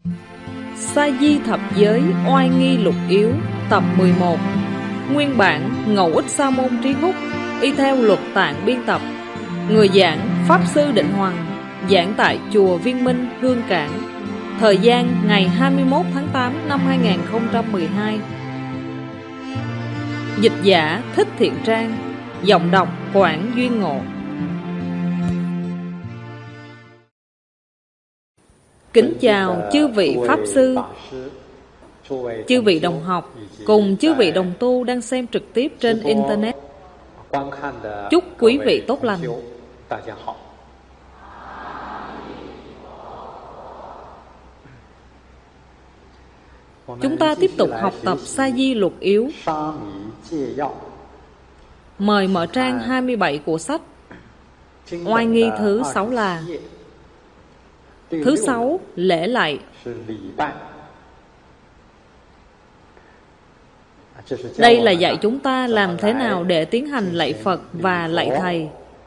Sa Di Thập Giới Oai Nghi Lục Yếu tập 11. Nguyên bản Ngẫu Ích Sa Môn Trí Húc, y theo luật tạng biên tập. Người giảng Pháp Sư Định Hoằng, giảng tại Chùa Viên Minh, Hương Cảng. Thời gian ngày 21 tháng 8 năm 2012. Dịch giả Thích Thiện Trang, giọng đọc Quảng Duyên Ngộ. Kính chào chư vị Pháp Sư, chư vị đồng học, cùng chư vị đồng tu đang xem trực tiếp trên Internet. Chúc quý vị tốt lành. Chúng ta tiếp tục học tập Sa Di Lục Yếu. Mời mở trang 27 của sách. Oai nghi thứ 6 là thứ 6, lễ lạy. Đây là dạy chúng ta làm thế nào để tiến hành lạy Phật và lạy Thầy.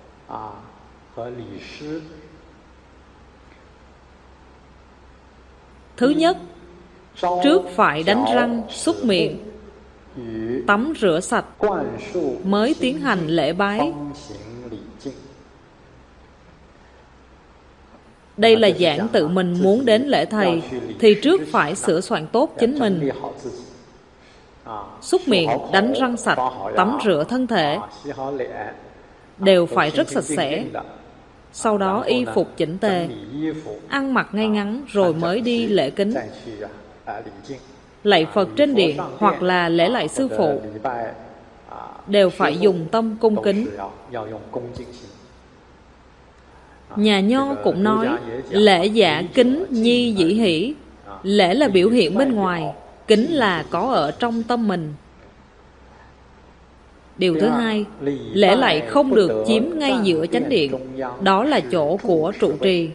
Thứ nhất, trước phải đánh răng, súc miệng, tắm rửa sạch mới tiến hành lễ bái. Đây là giảng tự mình muốn đến lễ Thầy thì trước phải sửa soạn tốt chính mình. Súc miệng, đánh răng sạch, tắm rửa thân thể đều phải rất sạch sẽ. Sau đó y phục chỉnh tề, ăn mặc ngay ngắn rồi mới đi lễ kính. Lạy Phật trên điện hoặc là lễ lạy sư phụ đều phải dùng tâm cung kính. Nhà Nho cũng nói lễ giả kính nhi dĩ hỷ. Lễ là biểu hiện bên ngoài, kính là có ở trong tâm mình. Điều thứ hai, lễ lạy không được chiếm ngay giữa chánh điện. Đó là chỗ của trụ trì.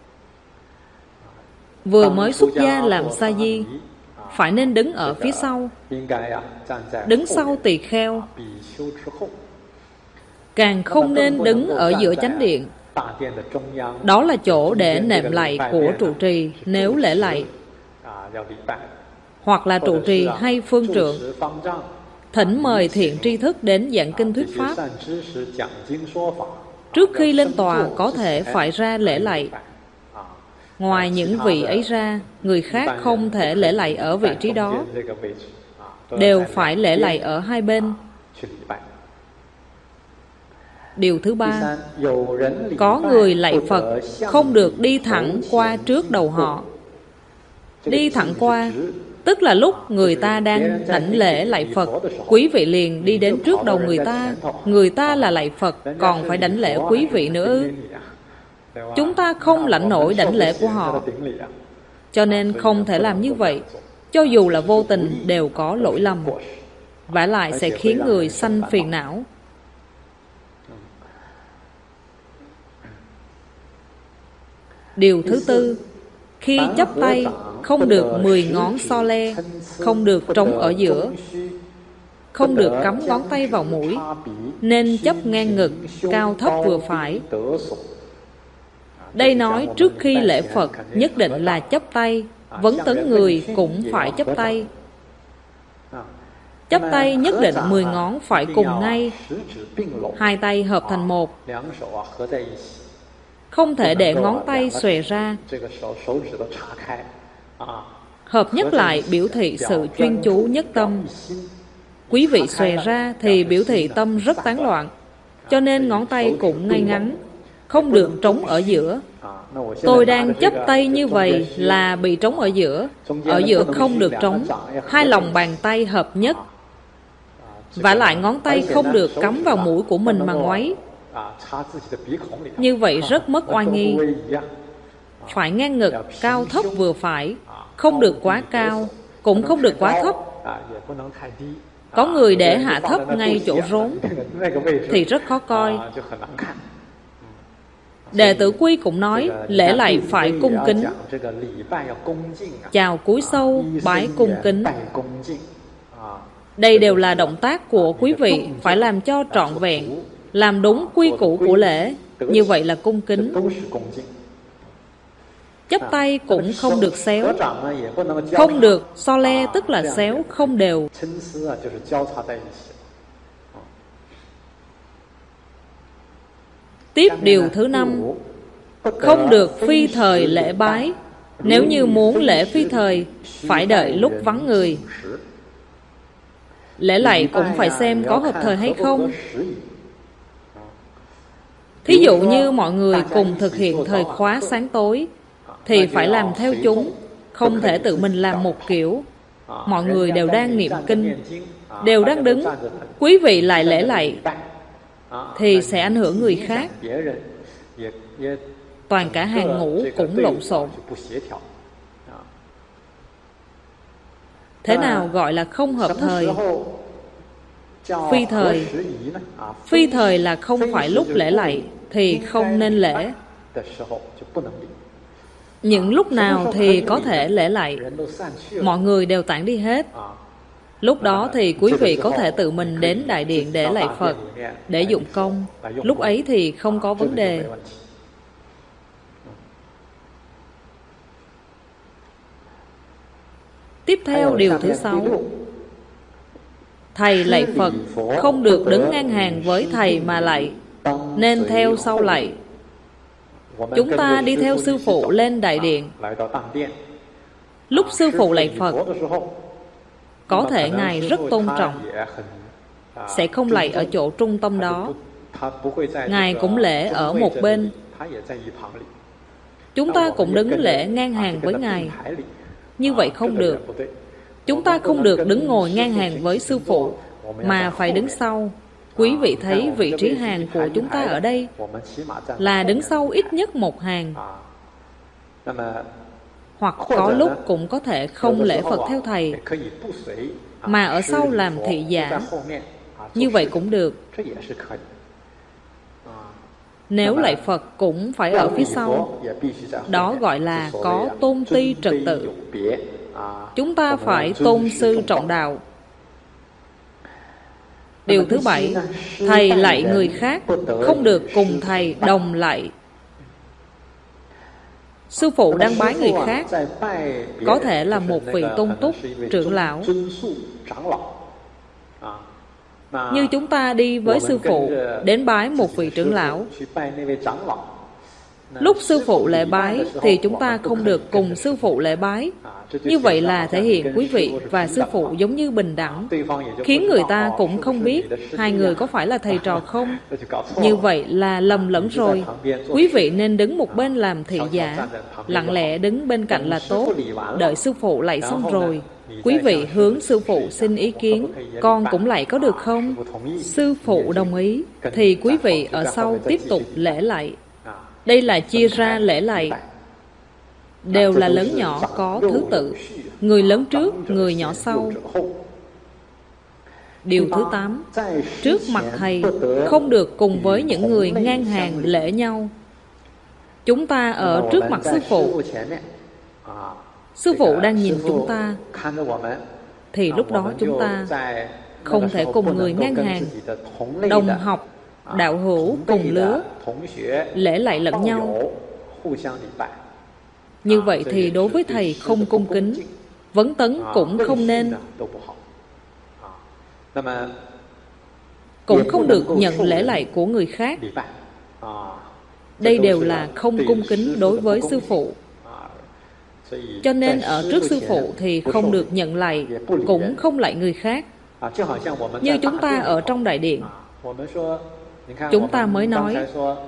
Vừa mới xuất gia làm sa di, phải nên đứng ở phía sau, đứng sau tỳ kheo. Càng không nên đứng ở giữa chánh điện. Đó là chỗ để nệm lạy của trụ trì nếu lễ lạy, hoặc là trụ trì hay phương trượng thỉnh mời thiện tri thức đến giảng kinh thuyết pháp. Trước khi lên tòa có thể phải ra lễ lạy. Ngoài những vị ấy ra, người khác không thể lễ lạy ở vị trí đó, đều phải lễ lạy ở hai bên. Điều thứ ba, có người lạy Phật không được đi thẳng qua trước đầu họ. Đi thẳng qua tức là lúc người ta đang đảnh lễ lạy Phật, quý vị liền đi đến trước đầu người ta. Người ta là lạy Phật, còn phải đảnh lễ quý vị nữa ư? Chúng ta không lãnh nổi đảnh lễ của họ, cho nên không thể làm như vậy. Cho dù là vô tình đều có lỗi lầm, vả lại sẽ khiến người sanh phiền não. Điều thứ tư, khi chắp tay không được 10 ngón so le, không được trống ở giữa, không được cắm ngón tay vào mũi, nên chấp ngang ngực, cao thấp vừa phải. Đây nói trước khi lễ Phật nhất định là chấp tay, vấn tấn người cũng phải chấp tay. Chấp tay nhất định 10 ngón phải cùng ngay, hai tay hợp thành một, không thể để ngón tay xòe ra. Hợp nhất lại biểu thị sự chuyên chú nhất tâm. Quý vị xòe ra thì biểu thị tâm rất tán loạn, cho nên ngón tay cũng ngay ngắn, không được trống ở giữa. Tôi đang chấp tay như vậy là bị trống ở giữa không được trống. Hai lòng bàn tay hợp nhất, vả lại ngón tay không được cắm vào mũi của mình mà ngoáy. Như vậy rất mất oai nghi. Phải ngang ngực, cao thấp vừa phải, không được quá cao, cũng không được quá thấp. Có người để hạ thấp ngay chỗ rốn thì rất khó coi. Đệ tử Quy cũng nói lễ lạy phải cung kính, chào cúi sâu, bái cung kính. Đây đều là động tác của quý vị, phải làm cho trọn vẹn, làm đúng quy củ của lễ. Như vậy là cung kính. Chắp tay cũng không được xéo. Không được so le tức là xéo không đều. Tiếp điều thứ 5. Không được phi thời lễ bái. Nếu như muốn lễ phi thời, phải đợi lúc vắng người. Lễ lạy cũng phải xem có hợp thời hay không. Thí dụ như mọi người cùng thực hiện thời khóa sáng tối, thì phải làm theo chúng, không thể tự mình làm một kiểu. Mọi người đều đang niệm kinh, đều đang đứng, quý vị lại lễ lạy, thì sẽ ảnh hưởng người khác. Toàn cả hàng ngũ cũng lộn xộn. Thế nào gọi là không hợp thời? Phi thời. Phi thời là không phải lúc lễ lạy thì không nên lễ. Những lúc nào thì có thể lễ lạy? Mọi người đều tản đi hết. Lúc đó thì quý vị có thể tự mình đến đại điện để lạy Phật, để dụng công. Lúc ấy thì không có vấn đề. Tiếp theo điều thứ 6. Thầy lạy Phật không được đứng ngang hàng với thầy mà lạy, nên theo sau lạy. Chúng ta đi theo sư phụ lên đại điện. Lúc sư phụ lạy Phật, có thể Ngài rất tôn trọng, sẽ không lạy ở chỗ trung tâm đó. Ngài cũng lễ ở một bên. Chúng ta cũng đứng lễ ngang hàng với Ngài. Như vậy không được. Chúng ta không được đứng ngồi ngang hàng với sư phụ, mà phải đứng sau. Quý vị thấy vị trí hàng của chúng ta ở đây là đứng sau ít nhất một hàng. Hoặc có lúc cũng có thể không lễ Phật theo thầy, mà ở sau làm thị giả. Như vậy cũng được. Nếu lạy Phật cũng phải ở phía sau. Đó gọi là có tôn ti trật tự. Chúng ta phải tôn sư trọng đạo. Điều thứ 7. Thầy lạy người khác, không được cùng thầy đồng lạy. Sư phụ đang bái người khác, có thể là một vị tôn túc, trưởng lão. Như chúng ta đi với sư phụ đến bái một vị trưởng lão. Lúc sư phụ lễ bái thì chúng ta không được cùng sư phụ lễ bái. Như vậy là thể hiện quý vị và sư phụ giống như bình đẳng, khiến người ta cũng không biết hai người có phải là thầy trò không. Như vậy là lầm lẫn rồi. Quý vị nên đứng một bên làm thị giả, lặng lẽ đứng bên cạnh là tốt. Đợi sư phụ lạy xong rồi, quý vị hướng sư phụ xin ý kiến, con cũng lạy có được không? Sư phụ đồng ý, thì quý vị ở sau tiếp tục lễ lạy. Đây là chia ra lễ lạy. Đều là lớn nhỏ có thứ tự, người lớn trước, người nhỏ sau. Điều thứ 8. Trước mặt thầy không được cùng với những người ngang hàng lễ nhau. Chúng ta ở trước mặt sư phụ, sư phụ đang nhìn chúng ta, thì lúc đó chúng ta không thể cùng người ngang hàng, đồng học, đạo hữu cùng lứa lễ lạy lẫn nhau. Như vậy thì đối với thầy không cung kính, vấn tấn cũng không nên. Cũng không được nhận lễ lạy của người khác. Đây đều là không cung kính đối với sư phụ. Cho nên ở trước sư phụ thì không được nhận lạy, cũng không lạy người khác. Như chúng ta ở trong đại điện, chúng ta mới nói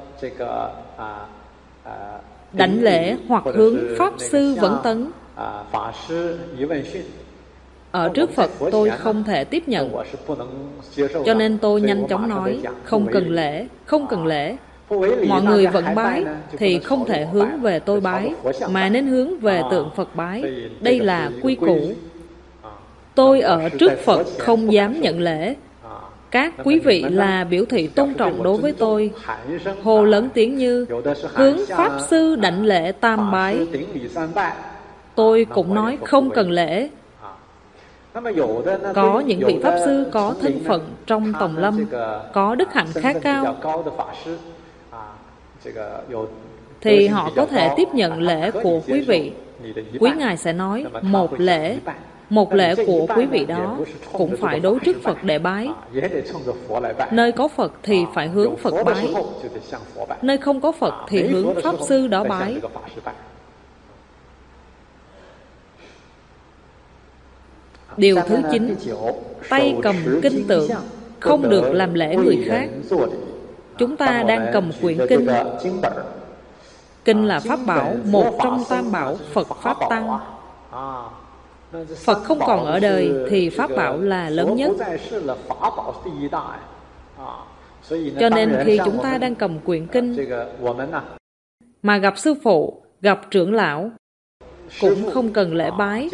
đảnh lễ hoặc hướng Pháp Sư vấn tấn. Ở trước Phật tôi không thể tiếp nhận, cho nên tôi nhanh chóng nói không cần lễ, không cần lễ. Mọi người vẫn bái thì không thể hướng về tôi bái, mà nên hướng về tượng Phật bái. Đây là quy củ. Tôi ở trước Phật không dám nhận lễ. Các quý vị là biểu thị tôn trọng đối với tôi. Hồ lớn tiếng như hướng Pháp Sư đảnh lễ tam bái. Tôi cũng nói không cần lễ. Có những vị Pháp Sư có thân phận trong Tòng Lâm, có đức hạnh khá cao, thì họ có thể tiếp nhận lễ của quý vị. Quý ngài sẽ nói một lễ của quý vị đó cũng phải đối trước Phật để bái. Nơi có Phật thì phải hướng Phật bái, nơi không có Phật thì hướng Pháp Sư đó bái. Điều thứ 9, tay cầm kinh tượng, không được làm lễ người khác. Chúng ta đang cầm quyển kinh. Kinh là pháp bảo, một trong tam bảo Phật Pháp Tăng. Phật không còn ở đời thì pháp bảo là lớn nhất. Cho nên khi chúng ta đang cầm quyển kinh mà gặp sư phụ, gặp trưởng lão, cũng không cần lễ bái,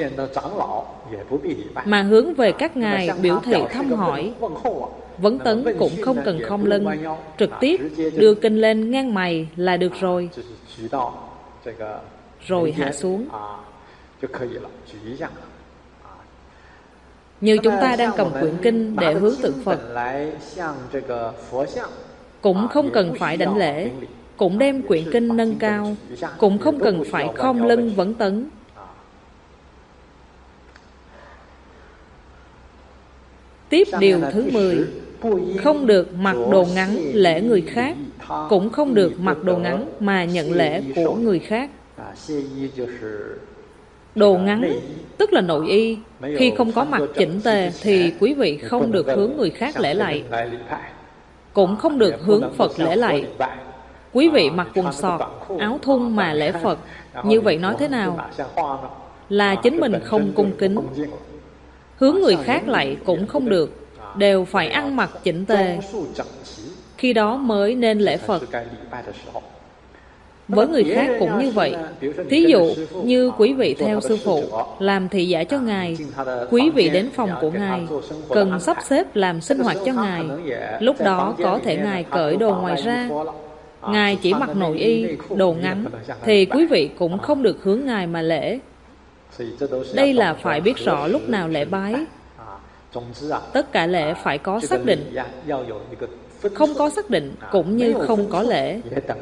mà hướng về các ngài biểu thị thăm hỏi. Vấn tấn cũng không cần khom lưng, trực tiếp đưa kinh lên ngang mày là được rồi. Rồi hạ xuống. Như chúng ta đang cầm quyển kinh để hướng tượng Phật, cũng không cần phải đảnh lễ, cũng đem quyển kinh nâng cao, cũng không cần phải khom lưng vấn tấn. Tiếp điều thứ 10, không được mặc đồ ngắn lễ người khác, cũng không được mặc đồ ngắn mà nhận lễ của người khác. Đồ ngắn tức là nội y. Khi không có mặc chỉnh tề thì quý vị không được hướng người khác lễ lạy, cũng không được hướng Phật lễ lạy. Quý vị mặc quần sọt, áo thun mà lễ Phật, như vậy nói thế nào? Là chính mình không cung kính. Hướng người khác lạy cũng không được, đều phải ăn mặc chỉnh tề, khi đó mới nên lễ Phật. Với người khác cũng như vậy. Thí dụ như quý vị theo sư phụ làm thị giả cho ngài, quý vị đến phòng của ngài, cần sắp xếp làm sinh hoạt cho ngài. Lúc đó có thể ngài cởi đồ ngoài ra, ngài chỉ mặc nội y, đồ ngắn, thì quý vị cũng không được hướng ngài mà lễ. Đây là phải biết rõ lúc nào lễ bái. Tất cả lễ phải có xác định. Không có xác định cũng như không có lễ.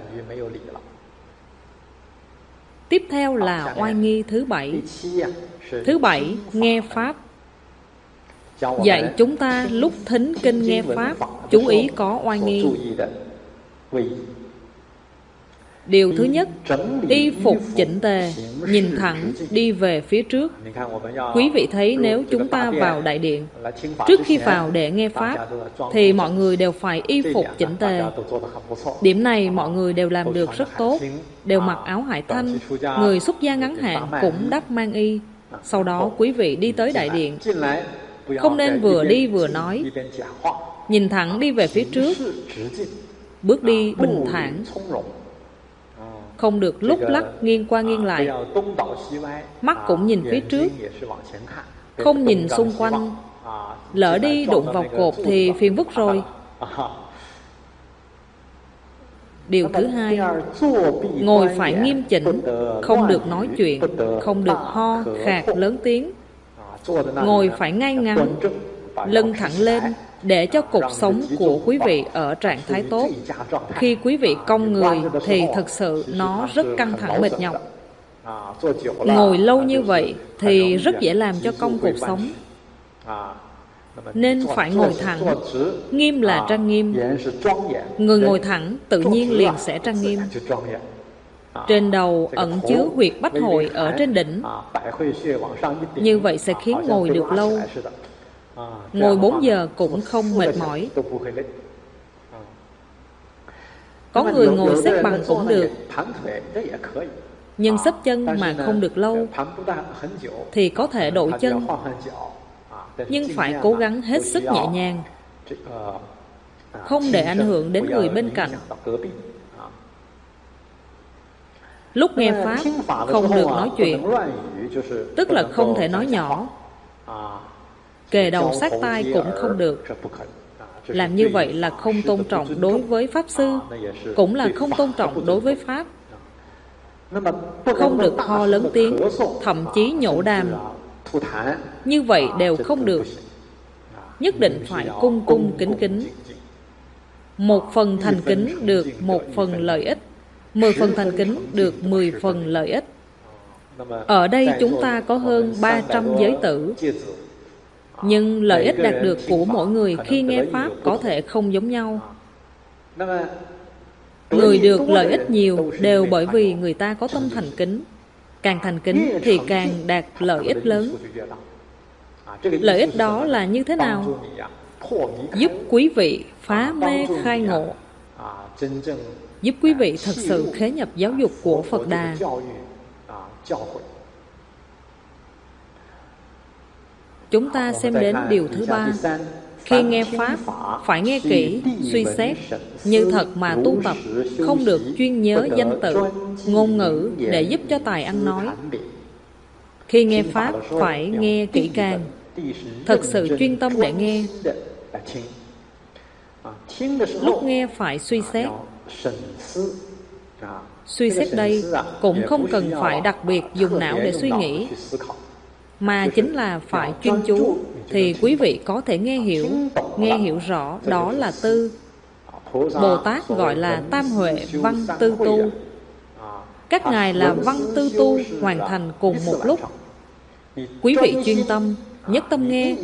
Tiếp theo là oai nghi thứ 7. Thứ 7, nghe Pháp. Dạy chúng ta lúc thính kinh nghe Pháp, chú ý có oai nghi. Điều thứ nhất, y phục chỉnh tề, nhìn thẳng, đi về phía trước. Quý vị thấy nếu chúng ta vào đại điện, trước khi vào để nghe Pháp, thì mọi người đều phải y phục chỉnh tề. Điểm này mọi người đều làm được rất tốt, đều mặc áo hải thanh, người xuất gia ngắn hạn cũng đắp mang y. Sau đó quý vị đi tới đại điện, không nên vừa đi vừa nói, nhìn thẳng đi về phía trước, bước đi bình thản, không được lúc lắc nghiêng qua nghiêng lại. Mắt cũng nhìn phía trước, không nhìn xung quanh. Lỡ đi đụng vào cột thì phiền phức rồi. Điều thứ 2, ngồi phải nghiêm chỉnh, không được nói chuyện, không được ho, khạc lớn tiếng. Ngồi phải ngay ngắn, lưng thẳng lên, để cho cột sống của quý vị ở trạng thái tốt. Khi quý vị cong người thì thực sự nó rất căng thẳng mệt nhọc. Ngồi lâu như vậy thì rất dễ làm cho cong cột sống. Nên phải ngồi thẳng. Nghiêm là trang nghiêm. Người ngồi thẳng tự nhiên liền sẽ trang nghiêm. Trên đầu ẩn chứa huyệt bách hội ở trên đỉnh. Như vậy sẽ khiến ngồi được lâu. Ngồi 4 giờ cũng không mệt mỏi. Có người ngồi xếp bằng cũng được, nhưng xếp chân mà không được lâu thì có thể đổi chân, nhưng phải cố gắng hết sức nhẹ nhàng, không để ảnh hưởng đến người bên cạnh. Lúc nghe Pháp không được nói chuyện, tức là không thể nói nhỏ. Kề đầu sát tai cũng không được. Làm như vậy là không tôn trọng đối với Pháp Sư, cũng là không tôn trọng đối với Pháp. Không được ho lớn tiếng, thậm chí nhổ đàm. Như vậy đều không được. Nhất định phải cung cung kính kính. Một phần thành kính được một phần lợi ích. 10 phần thành kính được 10 phần lợi ích. Ở đây chúng ta có hơn 300 giới tử, nhưng lợi ích đạt được của mỗi người khi nghe Pháp có thể không giống nhau. Người được lợi ích nhiều đều bởi vì người ta có tâm thành kính. Càng thành kính thì càng đạt lợi ích lớn. Lợi ích đó là như thế nào? Giúp quý vị phá mê khai ngộ, giúp quý vị thật sự khế nhập giáo dục của Phật Đà. Chúng ta xem đến điều thứ ba. Khi nghe Pháp, phải nghe kỹ, suy xét, như thật mà tu tập, không được chuyên nhớ danh tự, ngôn ngữ để giúp cho tài ăn nói. Khi nghe Pháp, phải nghe kỹ càng, thật sự chuyên tâm để nghe. Lúc nghe phải suy xét. Suy xét đây cũng không cần phải đặc biệt dùng não để suy nghĩ, mà chính là phải chuyên chú, thì quý vị có thể nghe hiểu rõ, đó là tư. Bồ Tát gọi là tam huệ văn tư tu. Các ngài là văn tư tu hoàn thành cùng một lúc. Quý vị chuyên tâm, nhất tâm nghe,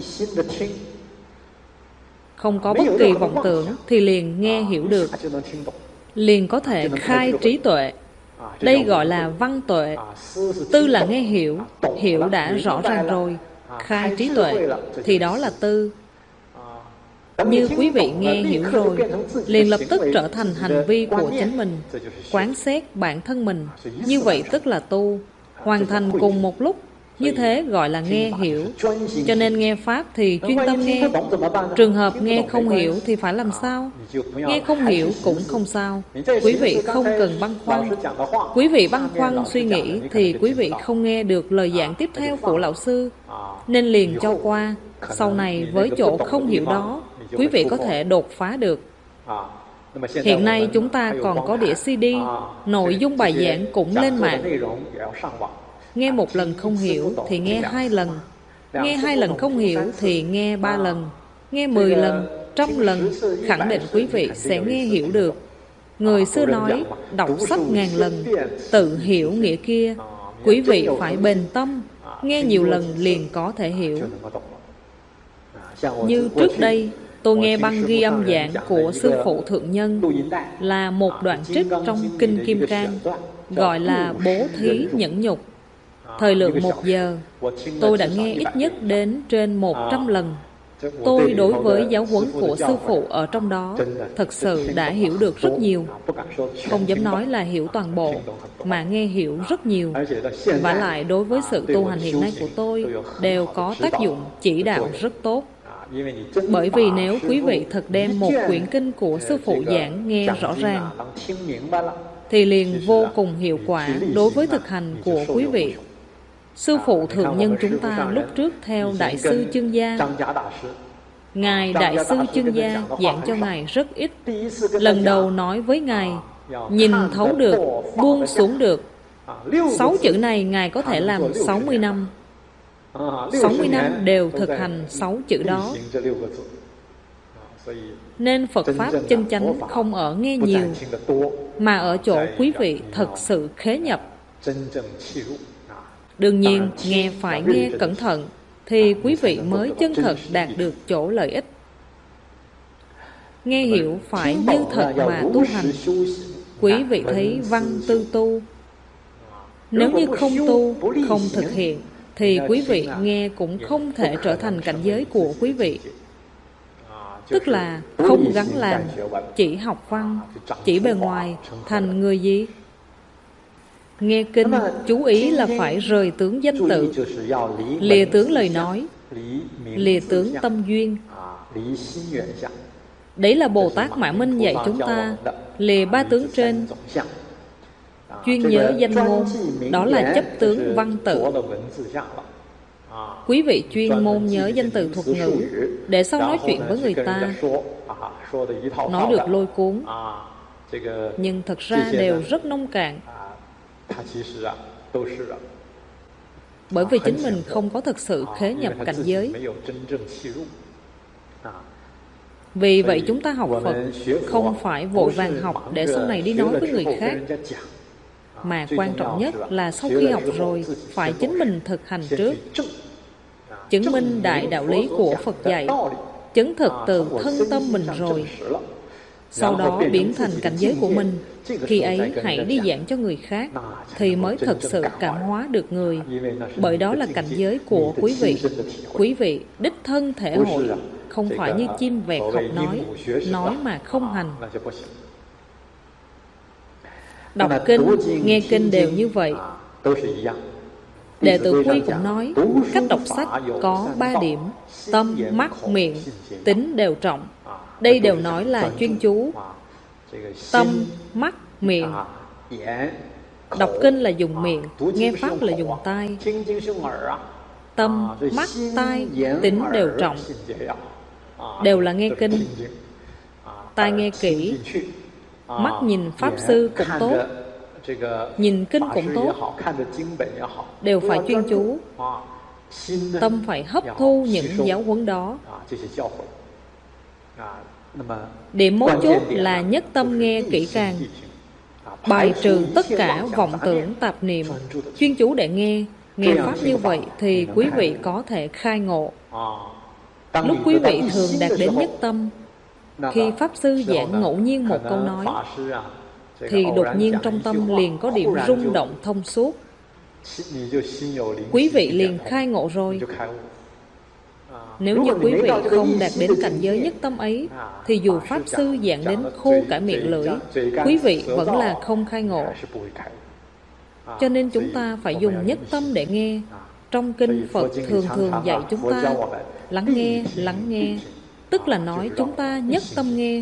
không có bất kỳ vọng tưởng thì liền nghe hiểu được, liền có thể khai trí tuệ. Đây gọi là văn tuệ. Tư là nghe hiểu, hiểu đã rõ ràng rồi. Khai trí tuệ thì đó là tư. Như quý vị nghe hiểu rồi, liền lập tức trở thành hành vi của chính mình, quán xét bản thân mình. Như vậy tức là tu, hoàn thành cùng một lúc. Như thế gọi là nghe hiểu. Cho nên nghe Pháp thì chuyên tâm nghe. Trường hợp nghe không hiểu thì phải làm sao? Nghe không hiểu cũng không sao. Quý vị không cần băn khoăn. Quý vị băn khoăn suy nghĩ thì quý vị không nghe được lời giảng tiếp theo của lão sư, nên liền cho qua. Sau này với chỗ không hiểu đó, quý vị có thể đột phá được. Hiện nay chúng ta còn có đĩa CD, nội dung bài giảng cũng lên mạng. Nghe một lần không hiểu thì nghe 2 lần, nghe 2 lần không hiểu thì nghe 3 lần, nghe 10 lần, 100 lần, khẳng định quý vị sẽ nghe hiểu được. Người xưa nói, đọc sách ngàn lần, tự hiểu nghĩa kia. Quý vị phải bền tâm, nghe nhiều lần liền có thể hiểu. Như trước đây, tôi nghe băng ghi âm giảng của Sư Phụ Thượng Nhân là một đoạn trích trong Kinh Kim Cang, gọi là bố thí nhẫn nhục. Thời lượng 1 giờ, tôi đã nghe ít nhất đến trên 100 lần. Tôi đối với giáo huấn của Sư Phụ ở trong đó thật sự đã hiểu được rất nhiều. Không dám nói là hiểu toàn bộ, mà nghe hiểu rất nhiều. Và lại đối với sự tu hành hiện nay của tôi đều có tác dụng chỉ đạo rất tốt. Bởi vì nếu quý vị thật đem một quyển kinh của Sư Phụ giảng nghe rõ ràng, thì liền vô cùng hiệu quả đối với thực hành của quý vị. Sư Phụ Thượng Nhân chúng ta lúc trước theo Đại sư Chương Gia. Ngài Đại sư Chương Gia giảng cho Ngài rất ít. Lần đầu nói với Ngài, nhìn thấu được, buông xuống được. 6 chữ này Ngài có thể làm 60 năm. 60 năm đều thực hành 6 chữ đó. Nên Phật Pháp chân chánh không ở nghe nhiều, mà ở chỗ quý vị thật sự khế nhập. Đương nhiên, nghe phải nghe cẩn thận, thì quý vị mới chân thật đạt được chỗ lợi ích. Nghe hiểu phải như thật mà tu hành. Quý vị thấy văn tư tu. Nếu như không tu, không thực hiện, thì quý vị nghe cũng không thể trở thành cảnh giới của quý vị. Tức là không gắng làm, chỉ học văn, chỉ bề ngoài, thành người gì? Nghe kinh, chú ý là phải rời tướng danh tự, lìa tướng lời nói, lìa tướng tâm duyên. Đấy là Bồ Tát Mã Minh dạy chúng ta, lìa 3 tướng trên. Chuyên nhớ danh ngôn, đó là chấp tướng văn tự. Quý vị chuyên môn nhớ danh từ thuật ngữ, để sau nói chuyện với người ta, nói được lôi cuốn, nhưng thật ra đều rất nông cạn. Bởi vì chính mình không có thực sự khế nhập cảnh giới. Vì vậy chúng ta học Phật không phải vội vàng học để sau này đi nói với người khác, mà quan trọng nhất là sau khi học rồi phải chính mình thực hành trước, chứng minh đại đạo lý của Phật dạy, chứng thực từ thân tâm mình rồi, sau đó biến thành cảnh giới của mình. Khi ấy hãy đi giảng cho người khác thì mới thực sự cảm hóa được người, bởi đó là cảnh giới của quý vị. Quý vị đích thân thể hội, không phải như chim vẹt học nói mà không hành. Đọc kinh, nghe kinh đều như vậy. Đệ tử Quy cũng nói, cách đọc sách có 3 điểm: tâm, mắt, miệng, tính đều trọng. Đây đều nói là chuyên chú. Tâm, mắt, miệng. Đọc kinh là dùng miệng, nghe pháp là dùng tai. Tâm, mắt, tai, tính đều trọng, đều là nghe kinh. Tai nghe kỹ, mắt nhìn pháp sư cũng tốt, nhìn kinh cũng tốt, đều phải chuyên chú. Tâm phải hấp thu những giáo huấn đó. Điểm mấu chốt là nhất tâm nghe kỹ càng, bài trừ tất cả vọng tưởng tạp niệm, chuyên chú để nghe pháp như vậy thì quý vị có thể khai ngộ. Lúc quý vị thường đạt đến nhất tâm, khi pháp sư giảng ngẫu nhiên một câu nói thì đột nhiên trong tâm liền có điểm rung động thông suốt, quý vị liền khai ngộ rồi. Nếu như quý vị không đạt đến cảnh giới nhất tâm ấy thì dù pháp sư giảng đến khô cả miệng lưỡi, quý vị vẫn là không khai ngộ. Cho nên chúng ta phải dùng nhất tâm để nghe. Trong kinh Phật thường thường dạy chúng ta lắng nghe, tức là nói chúng ta nhất tâm nghe.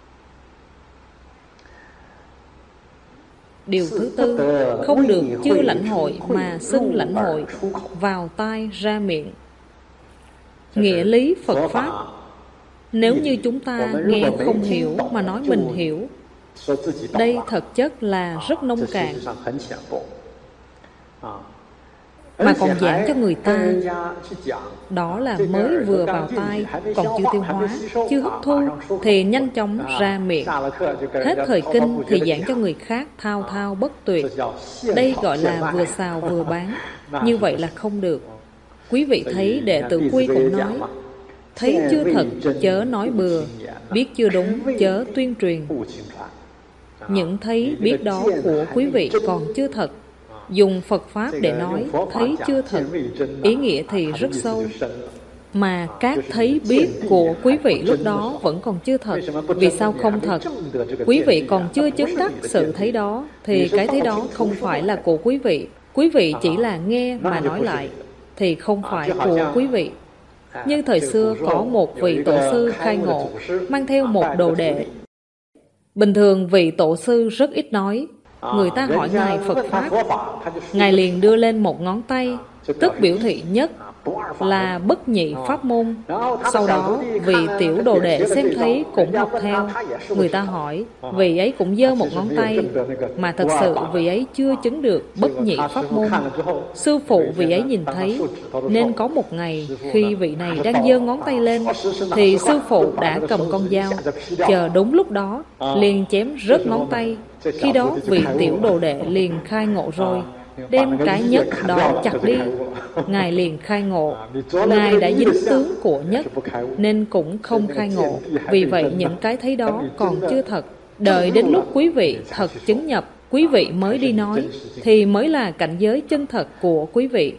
Điều thứ tư, không được chưa lãnh hội mà xưng lãnh hội, vào tai ra miệng. Nghĩa lý Phật Pháp, nếu như chúng ta nghe không hiểu mà nói mình hiểu, đây thật chất là rất nông cạn, mà còn giảng cho người ta, đó là mới vừa vào tai, còn chưa tiêu hóa, chưa hấp thu thì nhanh chóng ra miệng. Hết thời kinh thì giảng cho người khác thao thao bất tuyệt. Đây gọi là vừa xào vừa bán. Như vậy là không được. Quý vị thấy Đệ tử Quy cũng nói, thấy chưa thật chớ nói bừa, biết chưa đúng chớ tuyên truyền. Những thấy biết đó của quý vị còn chưa thật, dùng Phật Pháp để nói thấy chưa thật, ý nghĩa thì rất sâu. Mà các thấy biết của quý vị lúc đó vẫn còn chưa thật. Vì sao không thật? Quý vị còn chưa chứng đắc sự thấy đó, thì cái thấy đó không phải là của quý vị. Quý vị chỉ là nghe mà nói lại, thì không phải của quý vị. Như thời xưa có một vị tổ sư khai ngộ, mang theo một đồ đệ. Bình thường vị tổ sư rất ít nói. Người ta hỏi Ngài Phật Pháp, Ngài liền đưa lên một ngón tay, tức biểu thị nhất là bất nhị pháp môn. Sau đó vị tiểu đồ đệ xem thấy cũng học theo. Người ta hỏi, vị ấy cũng giơ một ngón tay, mà thật sự vị ấy chưa chứng được bất nhị pháp môn. Sư phụ vị ấy nhìn thấy, nên có một ngày khi vị này đang giơ ngón tay lên thì sư phụ đã cầm con dao, chờ đúng lúc đó liền chém rớt ngón tay. Khi đó vị tiểu đồ đệ liền khai ngộ rồi, đem cái nhất đó chặt đi. Ngài liền khai ngộ. Ngài đã dính tướng của nhất nên cũng không khai ngộ. Vì vậy những cái thấy đó còn chưa thật. Đợi đến lúc quý vị thật chứng nhập, quý vị mới đi nói, thì mới là cảnh giới chân thật của quý vị.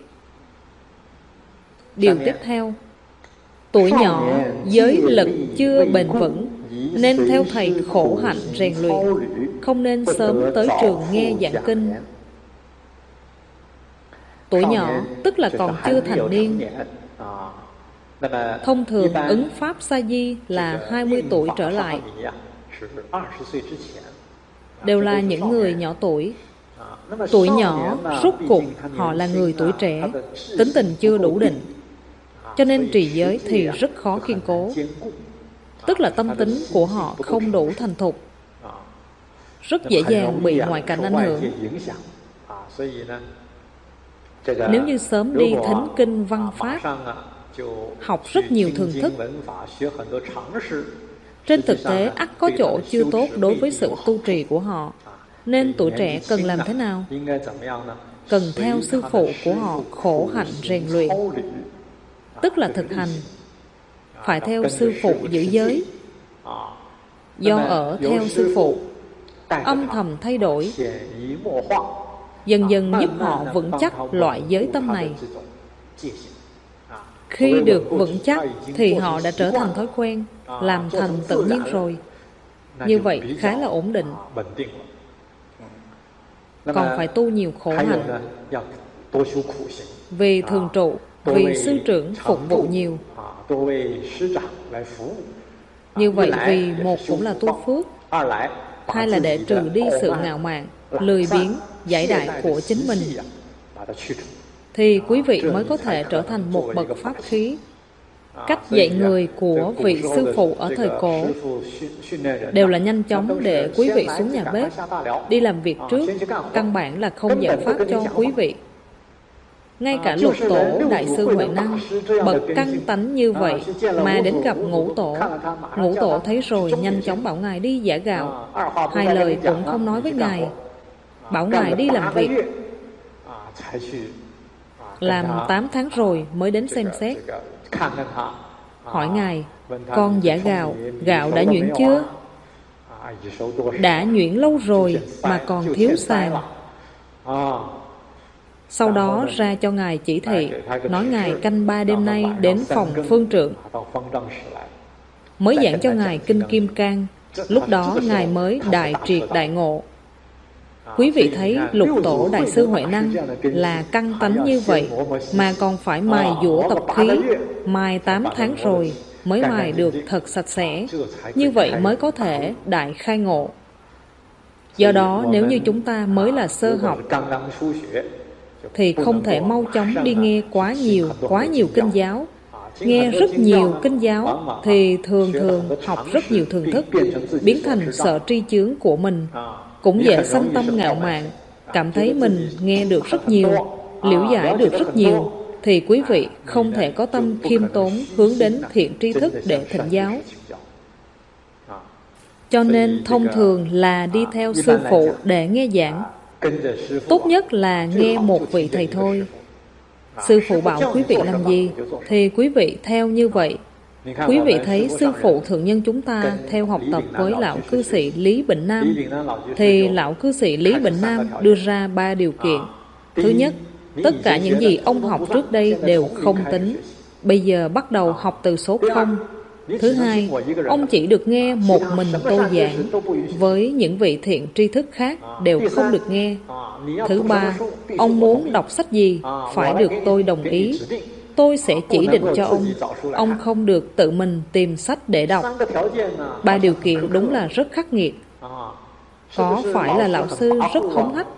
Điều tiếp theo, tuổi nhỏ giới lực chưa bền vững, nên theo thầy khổ hạnh rèn luyện, không nên sớm tới trường nghe giảng kinh. Tuổi nhỏ tức là còn chưa thành niên. Thông thường ứng pháp sa di là 20 tuổi trở lại, đều là những người nhỏ tuổi. Tuổi nhỏ rốt cuộc họ là người tuổi trẻ, tính tình chưa đủ định, cho nên trì giới thì rất khó kiên cố. Tức là tâm tính của họ không đủ thành thục, rất dễ dàng bị ngoại cảnh ảnh hưởng. Nếu như sớm đi thính kinh văn pháp, học rất nhiều thường thức, Trên thực tế, ắt có chỗ chưa tốt đối với sự tu trì của họ. Nên tuổi trẻ cần làm thế nào? Cần theo sư phụ của họ khổ hạnh rèn luyện, tức là thực hành. Phải theo sư phụ giữ giới. Do ở theo sư phụ, âm thầm thay đổi, dần dần giúp họ vững chắc loại giới tâm này. Khi được vững chắc thì họ đã trở thành thói quen, làm thành tự nhiên rồi. Như vậy khá là ổn định. Còn phải tu nhiều khổ hạnh, vì thường trụ, vì sư trưởng phục vụ nhiều. Như vậy vì một cũng là tu phước, hai là để trừ đi sự ngạo mạn, lười biếng, giải đại của chính mình, thì quý vị mới có thể trở thành một bậc pháp khí. Cách dạy người của vị sư phụ ở thời cổ đều là nhanh chóng để quý vị xuống nhà bếp, đi làm việc trước, căn bản là không giải pháp cho quý vị. Ngay cả Lục Tổ Đại sư Huệ Năng, bậc căn tánh như vậy, mà đến gặp Ngũ Tổ. Ngũ Tổ thấy rồi nhanh chóng bảo Ngài đi giã gạo, hai lời cũng không nói với Ngài, bảo Ngài đi làm việc. Làm 8 tháng rồi mới đến xem xét, hỏi Ngài, con giã gạo, gạo đã nhuyễn chưa? Đã nhuyễn lâu rồi mà còn thiếu sàn. Sau đó ra cho Ngài chỉ thị, nói Ngài canh 3 đêm nay đến phòng phương trượng, mới giảng cho Ngài kinh Kim Cang. Lúc đó Ngài mới đại triệt đại ngộ. Quý vị thấy Lục Tổ Đại sư Huệ Năng là căn tánh như vậy, mà còn phải mài dũa tập khí, mài 8 tháng rồi mới mài được thật sạch sẽ. Như vậy mới có thể đại khai ngộ. Do đó nếu như chúng ta mới là sơ học thì không thể mau chóng đi nghe quá nhiều kinh giáo. Nghe rất nhiều kinh giáo thì thường học rất nhiều thường thức, biến thành sợ tri chướng của mình, cũng dễ sanh tâm ngạo mạn, cảm thấy mình nghe được rất nhiều, liễu giải được rất nhiều, thì quý vị không thể có tâm khiêm tốn hướng đến thiện tri thức để thịnh giáo. Cho nên thông thường là đi theo sư phụ để nghe giảng. Tốt nhất là nghe một vị thầy thôi. Sư phụ bảo quý vị làm gì thì quý vị theo như vậy. Quý vị thấy sư phụ thượng nhân chúng ta theo học tập với lão cư sĩ Lý Bỉnh Nam, thì lão cư sĩ Lý Bỉnh Nam đưa ra 3 điều kiện. Thứ nhất, tất cả những gì ông học trước đây đều không tính, bây giờ bắt đầu học từ số 0. Thứ hai, ông chỉ được nghe một mình tôi giảng, với những vị thiện tri thức khác đều không được nghe. Thứ ba, ông muốn đọc sách gì phải được tôi đồng ý, tôi sẽ chỉ định cho ông không được tự mình tìm sách để đọc. 3 điều kiện đúng là rất khắc nghiệt. Có phải là lão sư rất hống hách,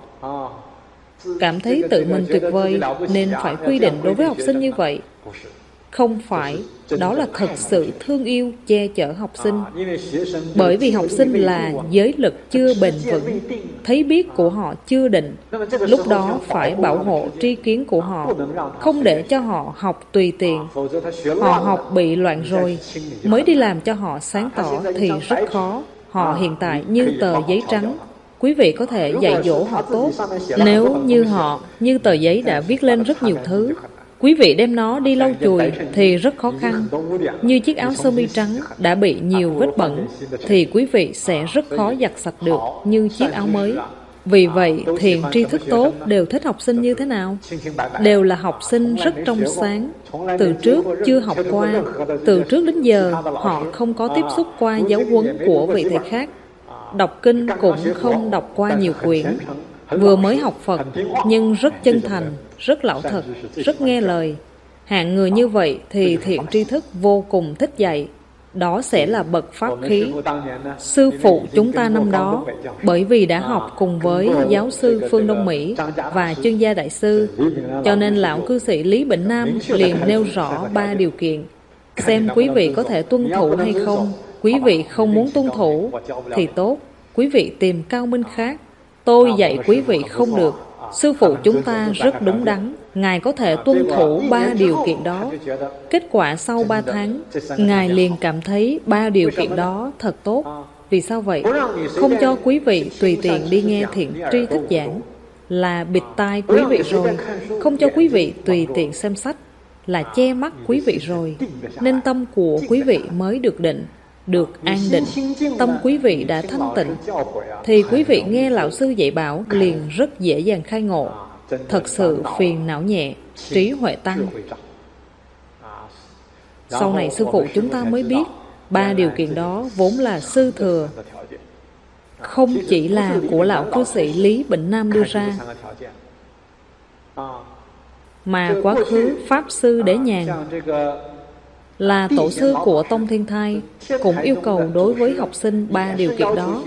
cảm thấy tự mình tuyệt vời nên phải quy định đối với học sinh như vậy? Không phải, đó là thật sự thương yêu che chở học sinh. Bởi vì học sinh là giới lực chưa bền vững, thấy biết của họ chưa định. Lúc đó phải bảo hộ tri kiến của họ, không để cho họ học tùy tiện. Họ học bị loạn rồi, mới đi làm cho họ sáng tỏ thì rất khó. Họ hiện tại như tờ giấy trắng, quý vị có thể dạy dỗ họ tốt. Nếu như họ như tờ giấy đã viết lên rất nhiều thứ, quý vị đem nó đi lau chùi thì rất khó khăn. Như chiếc áo sơ mi trắng đã bị nhiều vết bẩn thì quý vị sẽ rất khó giặt sạch được như chiếc áo mới. Vì vậy, thiện tri thức tốt đều thích học sinh như thế nào? Đều là học sinh rất trong sáng, từ trước chưa học qua, từ trước đến giờ họ không có tiếp xúc qua giáo huấn của vị thầy khác. Đọc kinh cũng không đọc qua nhiều quyển, vừa mới học Phật nhưng rất chân thành, rất lão thật, rất nghe lời. Hạng người như vậy thì thiện tri thức vô cùng thích dạy. Đó sẽ là bậc pháp khí. Sư phụ chúng ta năm đó, bởi vì đã học cùng với giáo sư Phương Đông Mỹ và chuyên gia đại sư, cho nên lão cư sĩ Lý Bỉnh Nam liền nêu rõ 3 điều kiện, xem quý vị có thể tuân thủ hay không. Quý vị không muốn tuân thủ thì tốt, quý vị tìm cao minh khác. Tôi dạy quý vị không được. Sư phụ chúng ta rất đúng đắn, Ngài có thể tuân thủ 3 điều kiện đó. Kết quả sau 3 tháng, Ngài liền cảm thấy 3 điều kiện đó thật tốt. Vì sao vậy? Không cho quý vị tùy tiện đi nghe thiện tri thức giảng là bịt tai quý vị rồi. Không cho quý vị tùy tiện xem sách là che mắt quý vị rồi. Nên tâm của quý vị mới được định, được an định. Tâm quý vị đã thanh tịnh thì quý vị nghe lão sư dạy bảo liền rất dễ dàng khai ngộ. Thật sự phiền não nhẹ, trí huệ tăng. Sau này sư phụ chúng ta mới biết 3 điều kiện đó vốn là sư thừa, không chỉ là của lão cư sĩ Lý Bỉnh Nam đưa ra, mà quá khứ Pháp Sư Đế Nhàn là tổ sư của Tông Thiên Thai cũng yêu cầu đối với học sinh 3 điều kiện đó.